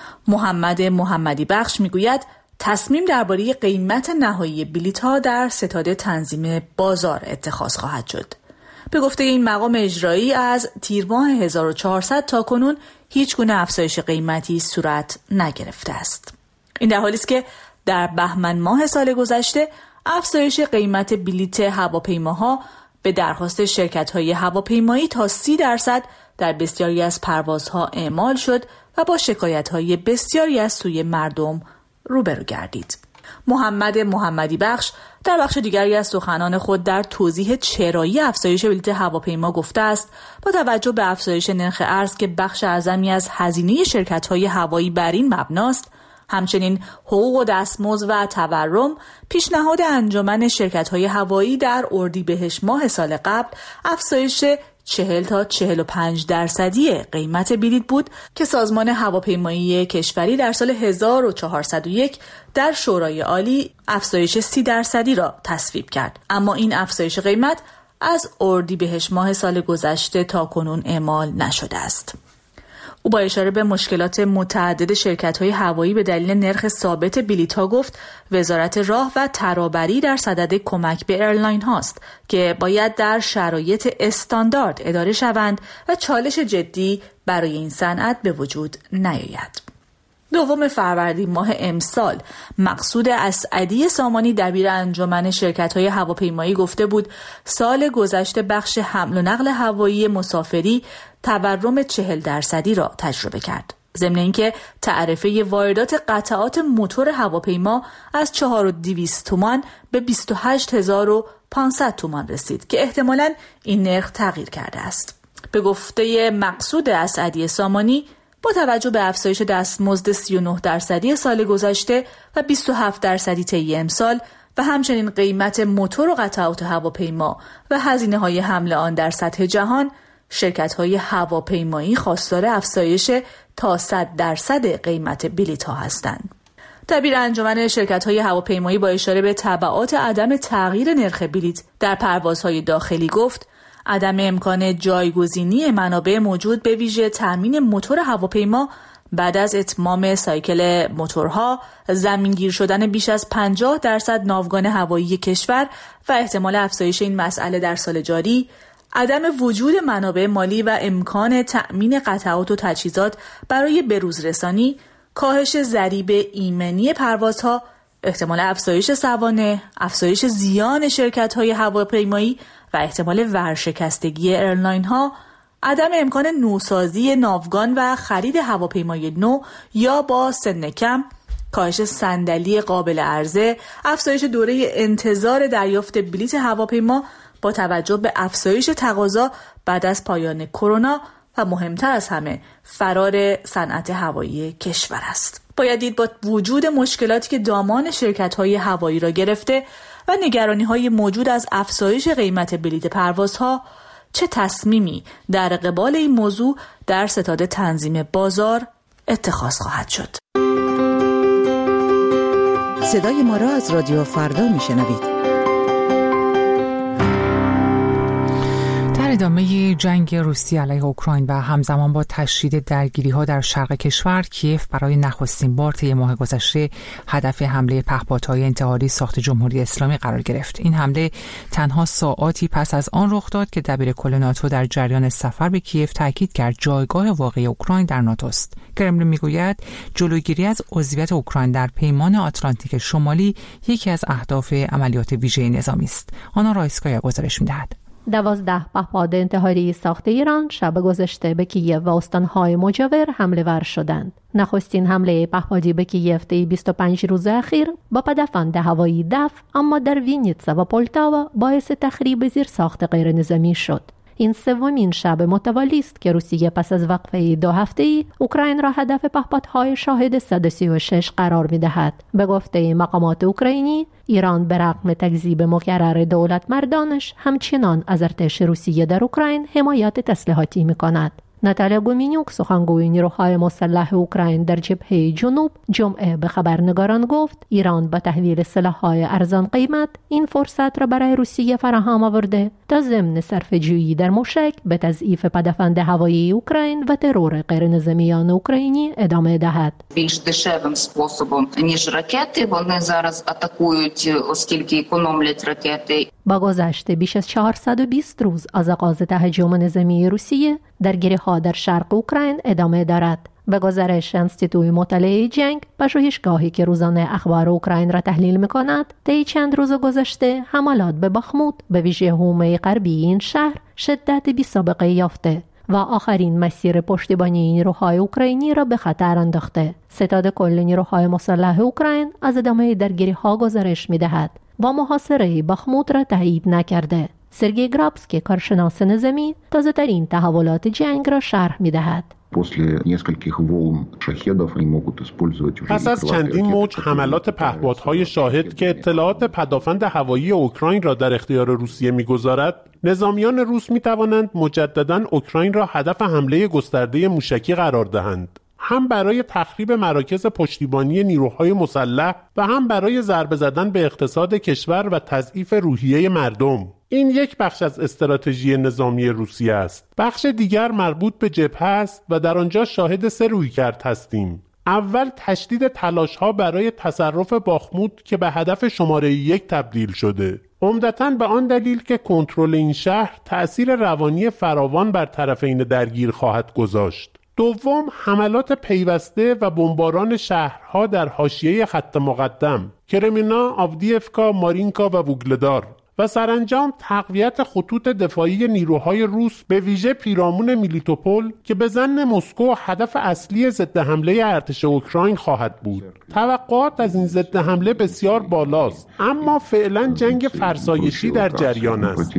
محمد محمدی بخش میگوید تصمیم درباره قیمت نهایی بلیط‌ها در ستاد تنظیم بازار اتخاذ خواهد شد. به گفته این مقام اجرایی، از تیر ماه هزار و چهارصد تا کنون هیچ گونه افزایش قیمتی صورت نگرفته است. این در حالی است که در بهمن ماه سال گذشته افزایش قیمت بلیط هواپیماها به درخواست شرکت‌های هواپیمایی تا سی درصد در بسیاری از پروازها اعمال شد و با شکایت‌های بسیاری از سوی مردم روبرو گردید. محمد محمدی بخش در بخش دیگری از سخنان خود در توضیح چرایی افزایش بلیط هواپیما گفته است با توجه به افزایش نرخ ارز که بخش اعظمی از هزینه شرکت‌های هوایی بر این مبناست، همچنین حقوق و دستمزد و تورم، پیشنهاد انجمن شرکت‌های هوایی در اردیبهشت ماه سال قبل افزایش چهل تا چهل و پنج درصدی قیمت بلیط بود که سازمان هواپیمایی کشوری در سال هزار و چهارصد و یک در شورای عالی افزایش سی درصدی را تصویب کرد. اما این افزایش قیمت از اردیبهشت ماه سال گذشته تا کنون اعمال نشده است. او با اشاره به مشکلات متعدد شرکت‌های هوایی به دلیل نرخ ثابت بلیط‌ها گفت وزارت راه و ترابری در صدد کمک به ایرلاین هاست که باید در شرایط استاندارد اداره شوند و چالش جدی برای این صنعت به وجود نیاید. دوم فروردین ماه امسال مقصود اسعدی سامانی دبیر انجمن شرکت‌های هواپیمایی گفته بود سال گذشته بخش حمل و نقل هوایی مسافری تورم چهل درصدی را تجربه کرد. ضمن اینکه تعرفه واردات قطعات موتور هواپیما از چهار و دویست تومان به بیست و هشت هزار و پانصد تومان رسید که احتمالاً این نرخ تغییر کرده است. به گفته مقصود اسعدی سامانی، با توجه به افزایش دستمزد سی و نه درصدی سال گذشته و بیست و هفت درصدی طی امسال و همچنین قیمت موتور و قطعات هواپیما و هزینه‌های حمل آن در سطح جهان، شرکت‌های هواپیمایی خواستار افزایش تا صد درصد قیمت بلیط‌ها هستند. دبیر انجمن شرکت‌های هواپیمایی با اشاره به تبعات عدم تغییر نرخ بلیط در پروازهای داخلی گفت عدم امکان جایگزینی منابع موجود به ویژه تامین موتور هواپیما بعد از اتمام سایکل موتورها، زمینگیر شدن بیش از پنجاه درصد ناوگان هوایی کشور و احتمال افزایش این مسئله در سال جاری، عدم وجود منابع مالی و امکان تأمین قطعات و تجهیزات برای بروزرسانی، کاهش ضریب ایمنی پروازها، احتمال افزایش سوانح، افزایش زیان شرکت‌های هواپیمایی و احتمال ورشکستگی ایرلاین ها، عدم امکان نوسازی ناوگان و خرید هواپیمای نو یا با سن کم، کاهش صندلی قابل عرضه، افزایش دوره انتظار دریافت بلیط هواپیما با توجه به افزایش تقاضا بعد از پایان کرونا و مهمتر از همه فرار صنعت هوایی کشور است. باید دید با وجود مشکلاتی که دامان شرکت‌های هوایی را گرفته و نگرانی‌های موجود از افزایش قیمت بلیط پروازها، چه تصمیمی در قبال این موضوع در ستاد تنظیم بازار اتخاذ خواهد شد. صدای ما را از رادیو فردا میشنوید. ادامه جنگ روسیه علیه اوکراین و همزمان با تشدید درگیری‌ها در شرق کشور، کیف برای نخستین بار طی ماه گذشته هدف حمله پهپادهای انتحاری ساخت جمهوری اسلامی قرار گرفت. این حمله تنها ساعاتی پس از آن رخ داد که دبیرکل ناتو در جریان سفر به کیف تاکید کرد جایگاه واقعی اوکراین در ناتو است. کرملین میگوید جلوگیری از عضویت اوکراین در پیمان آتلانتیک شمالی یکی از اهداف عملیات ویژه نظامی است. آنا رایسکایا گزارش می‌دهد. دوازده پهپاد انتحاری ساخت ایران شب گذشته به کیف و استانهای مجاور حمله ور شدند. نخستین حمله پهپادی به کیف طی بیست و پنج روز اخیر با پدافند هوایی دف اما در وینیتسا و پولتاوا باعث تخریب زیرساخت غیر نظامی شد. این سومین شب متوالی است که روسیه پس از وقفه دو هفته‌ای اوکراین را هدف پهپادهای شاهد صد و سی و شش قرار می‌دهد. به گفته مقامات اوکراینی، ایران به رغم تکذیب مکرر دولت مردانش همچنان از ارتش روسیه در اوکراین حمایت تسلیحاتی می‌کند. ناتالیا گومینیوک سخنگوی نیروهای مسلح اوکراین در جبهه جنوب جمعه به خبرنگاران گفت ایران با تحویل سلاح‌های ارزان قیمت این فرصت را برای روسیه فراهم آورده تا ضمن صرفه‌جویی در موشک به تضعیف پدافند هوایی اوکراین و ترور غیرنظامیان اوکراینی ادامه دهد. більш дешевим способом ніж ракети. Вони зараз атакують, оскільки економлять ракети. با گذشت بیش از چهارصد و بیست روز از آغاز تهاجم نظامی روسیه، درگیری‌ها در شرق اوکراین ادامه دارد. به گزارش انستیتوی مطالعه جنگ، پژوهشگاهی که روزانه اخبار اوکراین را تحلیل می‌کند، طی چند روز گذشته حملات به باخموت به ویژه حومه غربی این شهر شدت بی‌سابقه یافته و آخرین مسیر پشتیبانی نیروهای اوکراینی را به خطر انداخته. ستاد کل نیروهای مسلح اوکراین از ادامه درگیری‌ها گزارش می‌دهد و محاصره باخموت را تایید نکرده. سرگئی گرابسکی کارشناس نظامی تازه‌ترین تحولات جنگ را شرح می‌دهد. پس از چندین موج حملات پهپادهای شاهد که اطلاعات پدافند هوایی اوکراین را در اختیار روسیه می‌گذارد، نظامیان روس می‌توانند مجدداً اوکراین را هدف حمله گسترده موشکی قرار دهند. هم برای تخریب مراکز پشتیبانی نیروهای مسلح و هم برای ضربه زدن به اقتصاد کشور و تضعیف روحیه مردم. این یک بخش از استراتژی نظامی روسیه است. بخش دیگر مربوط به جبهه است و در آنجا شاهد سه رویکرد هستیم. اول تشدید تلاش‌ها برای تصرف باخموت که به هدف شماره یک تبدیل شده. عمدتاً به آن دلیل که کنترل این شهر تأثیر روانی فراوان بر طرفین درگیر خواهد گذاشت. دوم، حملات پیوسته و بمباران شهرها در حاشیه خط مقدم، کرمنا، آودیفکا، مارینکا و ووگلدار، و سرانجام تقویت خطوط دفاعی نیروهای روس به ویژه پیرامون میلیتوپول که به ظن مسکو هدف اصلی ضد حمله ارتش اوکراین خواهد بود. توقعات از این ضد حمله بسیار بالاست، اما فعلا جنگ فرسایشی در جریان است.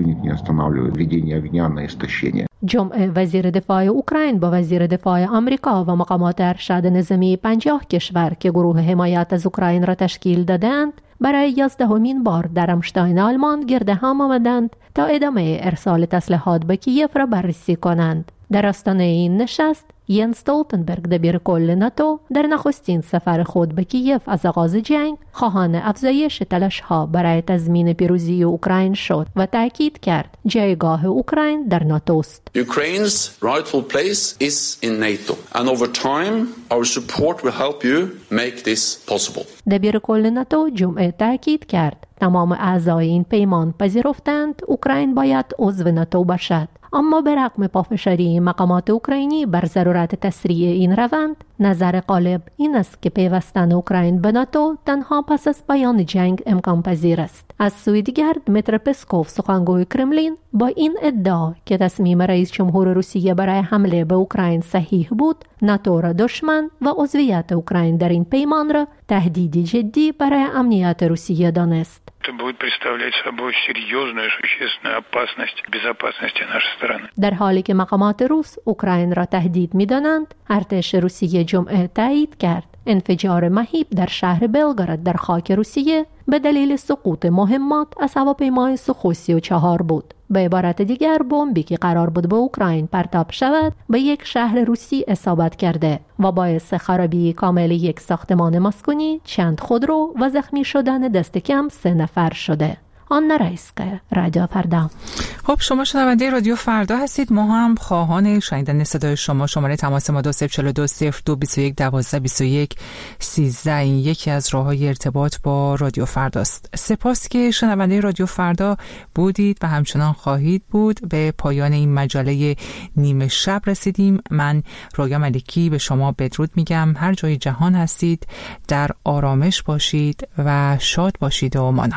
جمعه وزیر دفاع اوکراین با وزیر دفاع آمریکا و مقامات ارشد نظامی پنجاه کشور که گروه حمایت از اوکراین را تشکیل دادند برای یازدهمین بار در رامشتاین آلمان گرد هم آمدند تا ادامه ارسال تسلیحات به کیف را بررسی کنند. در آستانه این نشست ینس استولتنبرگ دبیرکل ناتو در نخستین سفر خود به کیف از آغاز جنگ خواهان افزایش تلاش‌ها برای تضمین پیروزی اوکراین شد و تاکید کرد جایگاه اوکراین در ناتو است. Ukraine's rightful place is in NATO and over time our support will help you make this possible. دبیرکل ناتو جمعه تاکید کرد تمام اعضای این پیمان پذیرفتند اوکراین باید عضو ناتو باشد. اما به رغم پافشاری مقامات اوکراینی بر ضرورت تسریع این روند، نظر غالب این است که پیوستن اوکراین به ناتو تنها پس از پایان جنگ امکان پذیر است. از سوی دیگر دمیتر پسکوف سخنگوی کرملین با این ادعا که تصمیم رئیس جمهور روسیه برای حمله به اوکراین صحیح بود، ناتو را دشمن و عضویت اوکراین در این پیمان را تهدیدی جدی برای امنیت روسیه دانست. Это будет представлять собой серьезную существенную опасность безопасности нашей страны. در حالی که مقامات روس اوکراین را تهدید می‌دانند، ارتش روسیه جمعه تایید کرد انفجار مهیب در شهر بلگراد در خاک روسیه به دلیل سقوط مهمات از هواپیمای سوخوی سی و چهار بود. به عبارت دیگر بمبی که قرار بود به اوکراین پرتاب شود به یک شهر روسی اصابت کرده و باعث خرابی کامل یک ساختمان مسکونی، چند خودرو و زخمی شدن دست کم سه نفر شده. آن رئیسقه رادیو فردا. خب شما شنونده رادیو فردا هستید. ما هم خواهان شنیدن صدای شما. شماره تماس ما دو صفر چهار دو صفر دو بیست و یک دوازده بیست و یک سیزده. این یکی از راه‌های ارتباط با رادیو فرداست. سپاس که شنونده رادیو فردا بودید و همچنان خواهید بود. به پایان این مجله نیمه شب رسیدیم. من رویا ملکی به شما بدرود میگم. هر جای جهان هستید در آرامش باشید و شاد باشید و مانا.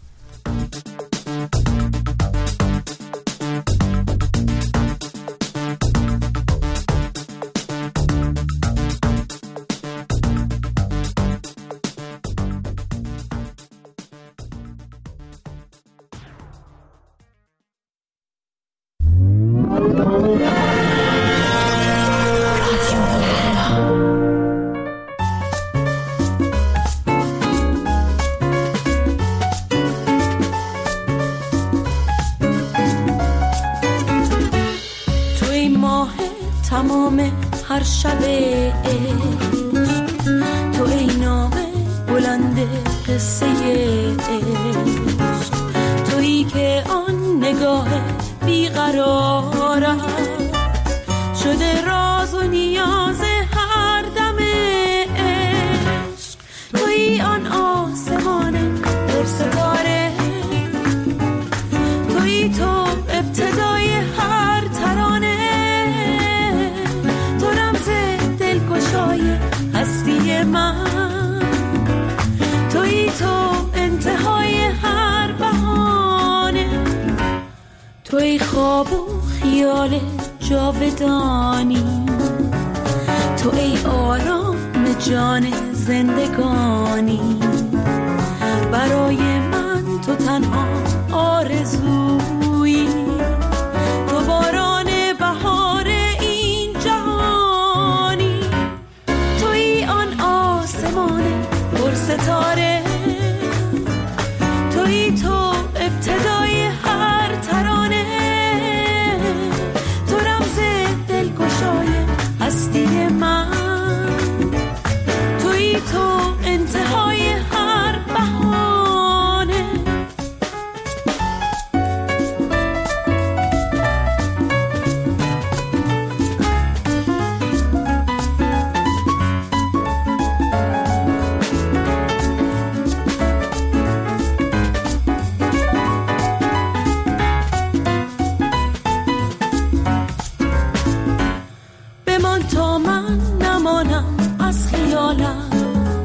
هر شب تو ای نام بلند قصه عشق، تویی که آن نگاه بیقرارم شده راز و نیاز هر دم عشق، تویی آن آسمان پر ستاره، تویی تو ابتدای هر ترانه، هستی من، تویی تو انتهای هر بهانه، تویی خواب و خیال جاودانی، تو ای آرام جان زندگانی، برای من تو تنها آرزویی، تو باران بهار این جهانی، تویی آن آسمان پر ستاره، تویی تو ابتدای هر ترانه، تو رمز دلگشای هستی من، تویی تو انتهای هر بهانه. بمان تا من نمانم از خیالت،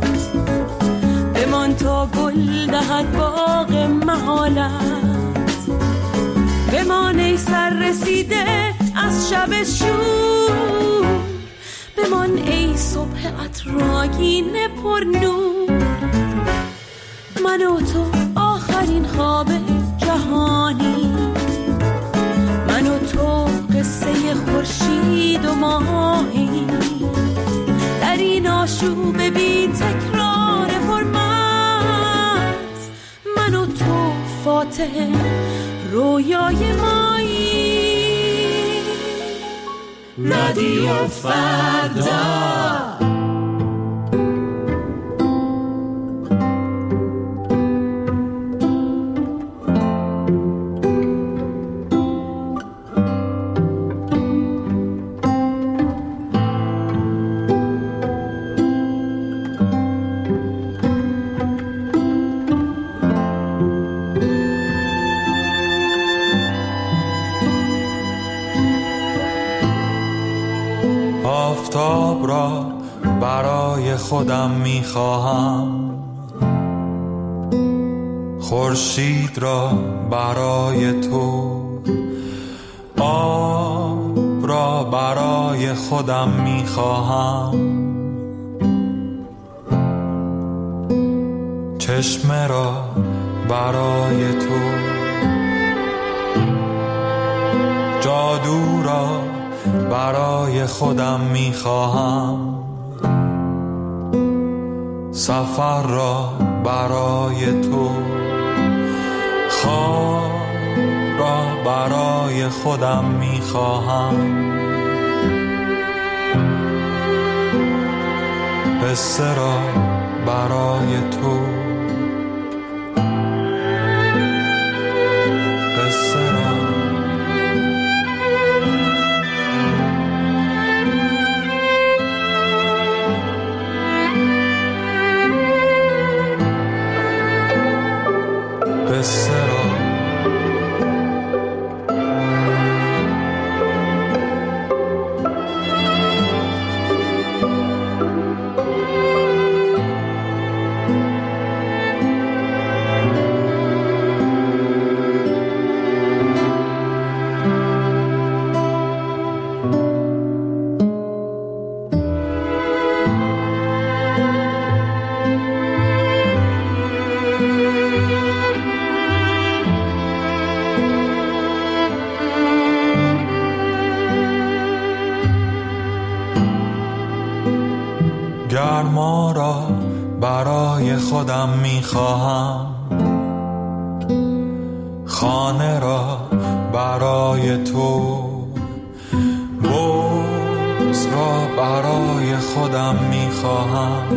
بمان تا گل دهد باغ محالت، بمان ای سر رسیده از شب شور، بمان ای صبح عطرآگین پر نور، من و تو آخرین خواب جهانی، من و تو قصه خورشید و ماهی، در این آشوب بی تکرار پرمست، من و تو فاتح رویای مایی. رادیو فردا. آفتاب را برای خودم می‌خواهم، خورشید را برای تو، آب را برای خودم می‌خواهم، چشمه را برای تو، جادو را برای خودم میخواهم، سفر را برای تو، خواب را برای خودم میخواهم، قصه را برای تو، قصه را قصه را گرما را برای خودم میخواهم، خانه را برای تو، بغض را برای خودم میخواهم،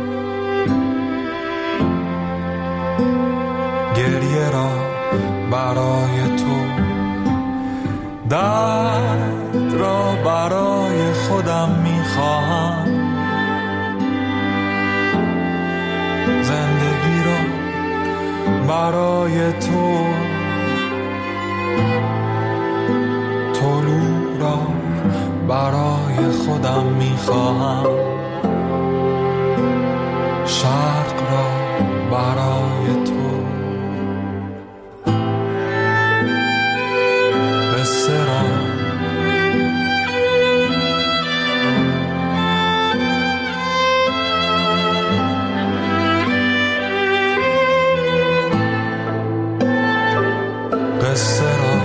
گریه را برای تو، درد را برای خودم میخواهم، زندگی را برای تو، طلوع را برای خودم میخواهم، شرق را برای تو، قصه را قصه را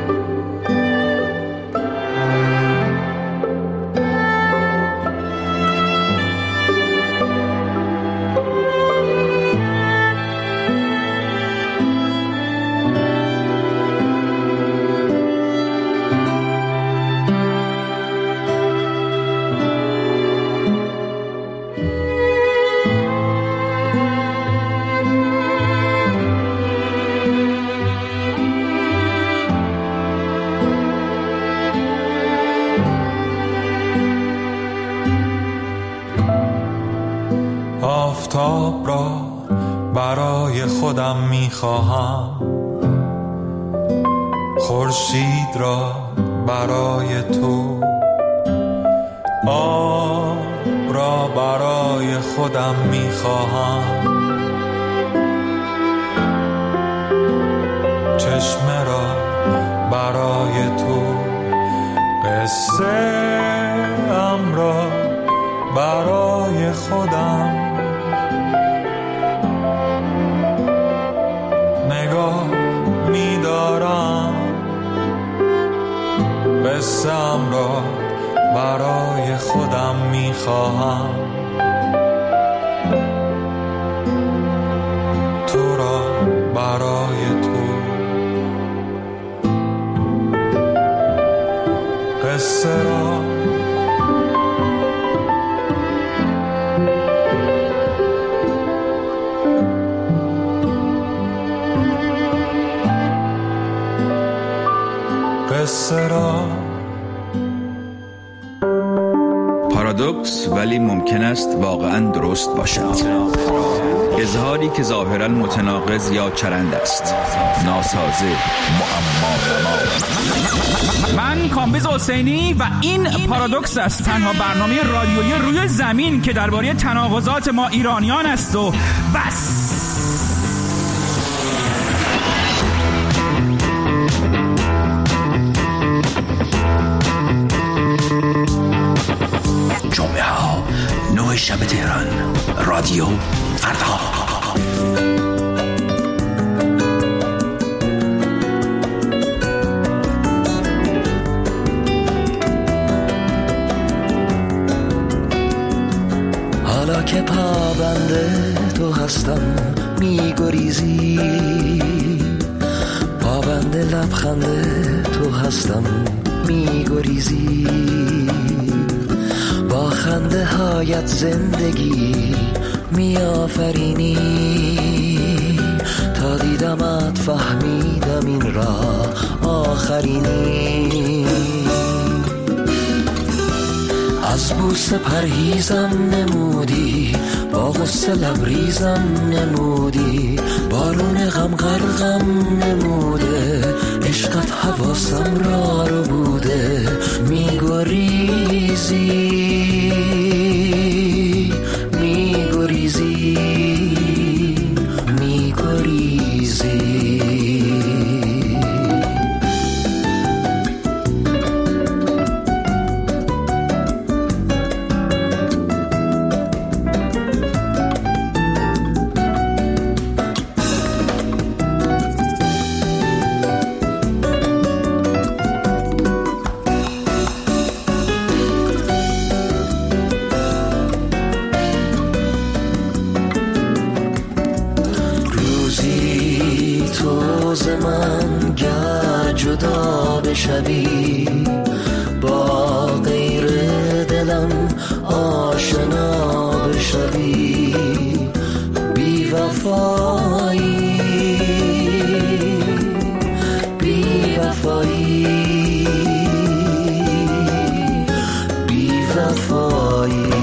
آفتاب را برای خودم میخواهم، خورشید را برای تو، آب را برای خودم میخواهم، چشمه را برای تو، قصه ام را برای خودم، نگاه می‌دارم قصه‌ام را برای خودم می‌خواهم، تو را برای تو، قصه را قصه را. پارادوکس ولی ممکن است واقعا درست باشد. اظهاری که ظاهرا متناقض یا چرند است، ناسازه، معما. من کامبیز حسینی و این پارادوکس است، تنها برنامه رادیویی روی زمین که درباره تناقضات ما ایرانیان است و بس. جمعه ها نه شب تهران، رادیو فردا. حالا که که پابند تو هستم میگریزی، پابند لبخند تو هستم میگریزی، با خنده هایت زندگی میآفرینی، تا دیدمت فهمیدم این راه آخرینی. از بوسه پرهیزم نمودی، با غصه لبریزم نمودی، بارون غم غرقم نموده، عشقت حواسم را رو بوده، میگریزی میگریزی میگریزی. شبی با غیر دلم آشنا بشوی، بی وفایی بی وفایی بی وفایی.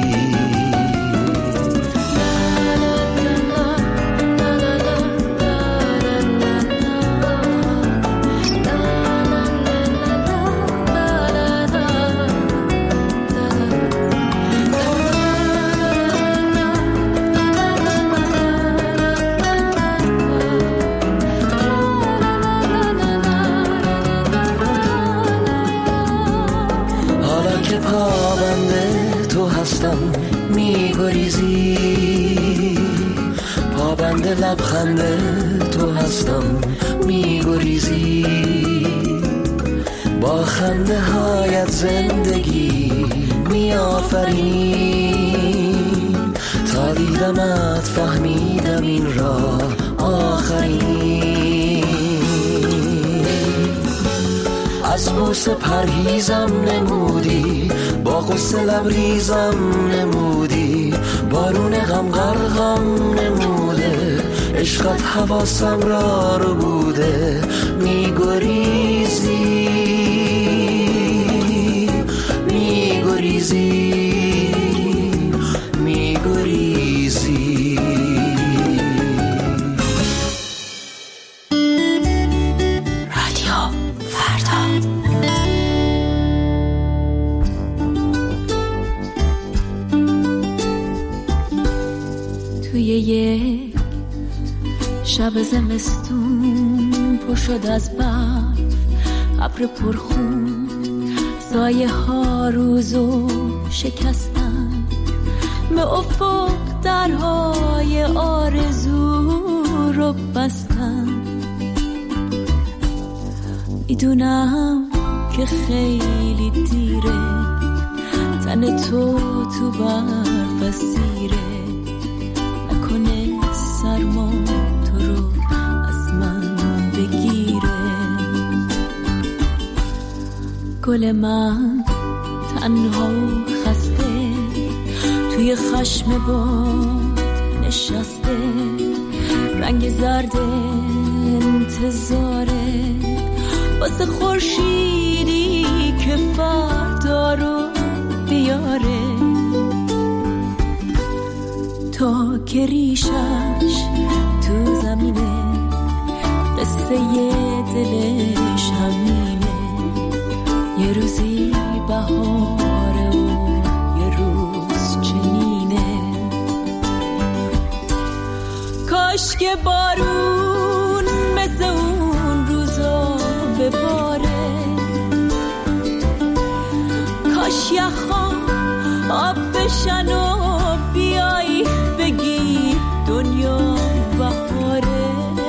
میگریزی، پابند لبخند تو هستم میگریزی، با خنده هایت زندگی میآفرینی، تا دیدمت فهمیدم این راه آخرینی. از بوسه پرهیزم نمودی، با غصه لبریزم نمودی، بارون غم غرقم نموده، عشقت حواسم را رو بوده، میگریزی میگریزی میگریزی. یک شب زمستون پر شد از برف، ابر پرخون، سایه ها روزو شکستن، به افق درهای آرزو رو بستن. میدونم که خیلی دیره، تن تو تو برف اسیره، سرما تو رو از من بگیره. گل من تنها و خسته توی خشم باد نشسته، رنگ زرد انتظاره واسه خورشیدی که فردا رو بیاره، تا که ریشش تو زمینه، قصه دلش همینه، یه روزی بهاره و یه روز چنینه. کاش که بارون مثل اون روزا بباره، کاش یخا آب بشن و بیایی بگی دنیا بهاره.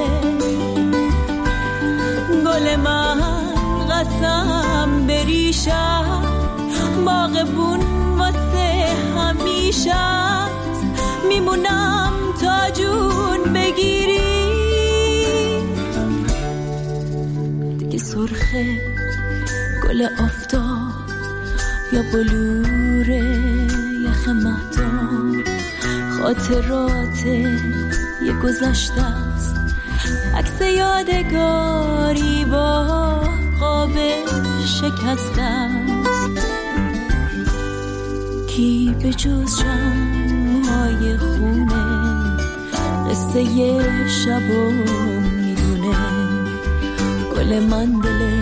گل من قسم بریشم، باغبون واسه همیشه، میمونم تا جون بگیری. دیگه سرخه گل آفتاب یا بلور یخ مهتاب، خاطرات یه گذشته است، عکس یادگاری با قاب شکسته است. کی به جز شمع‌های خونه قصه یه شبو میدونه؟ گل من دل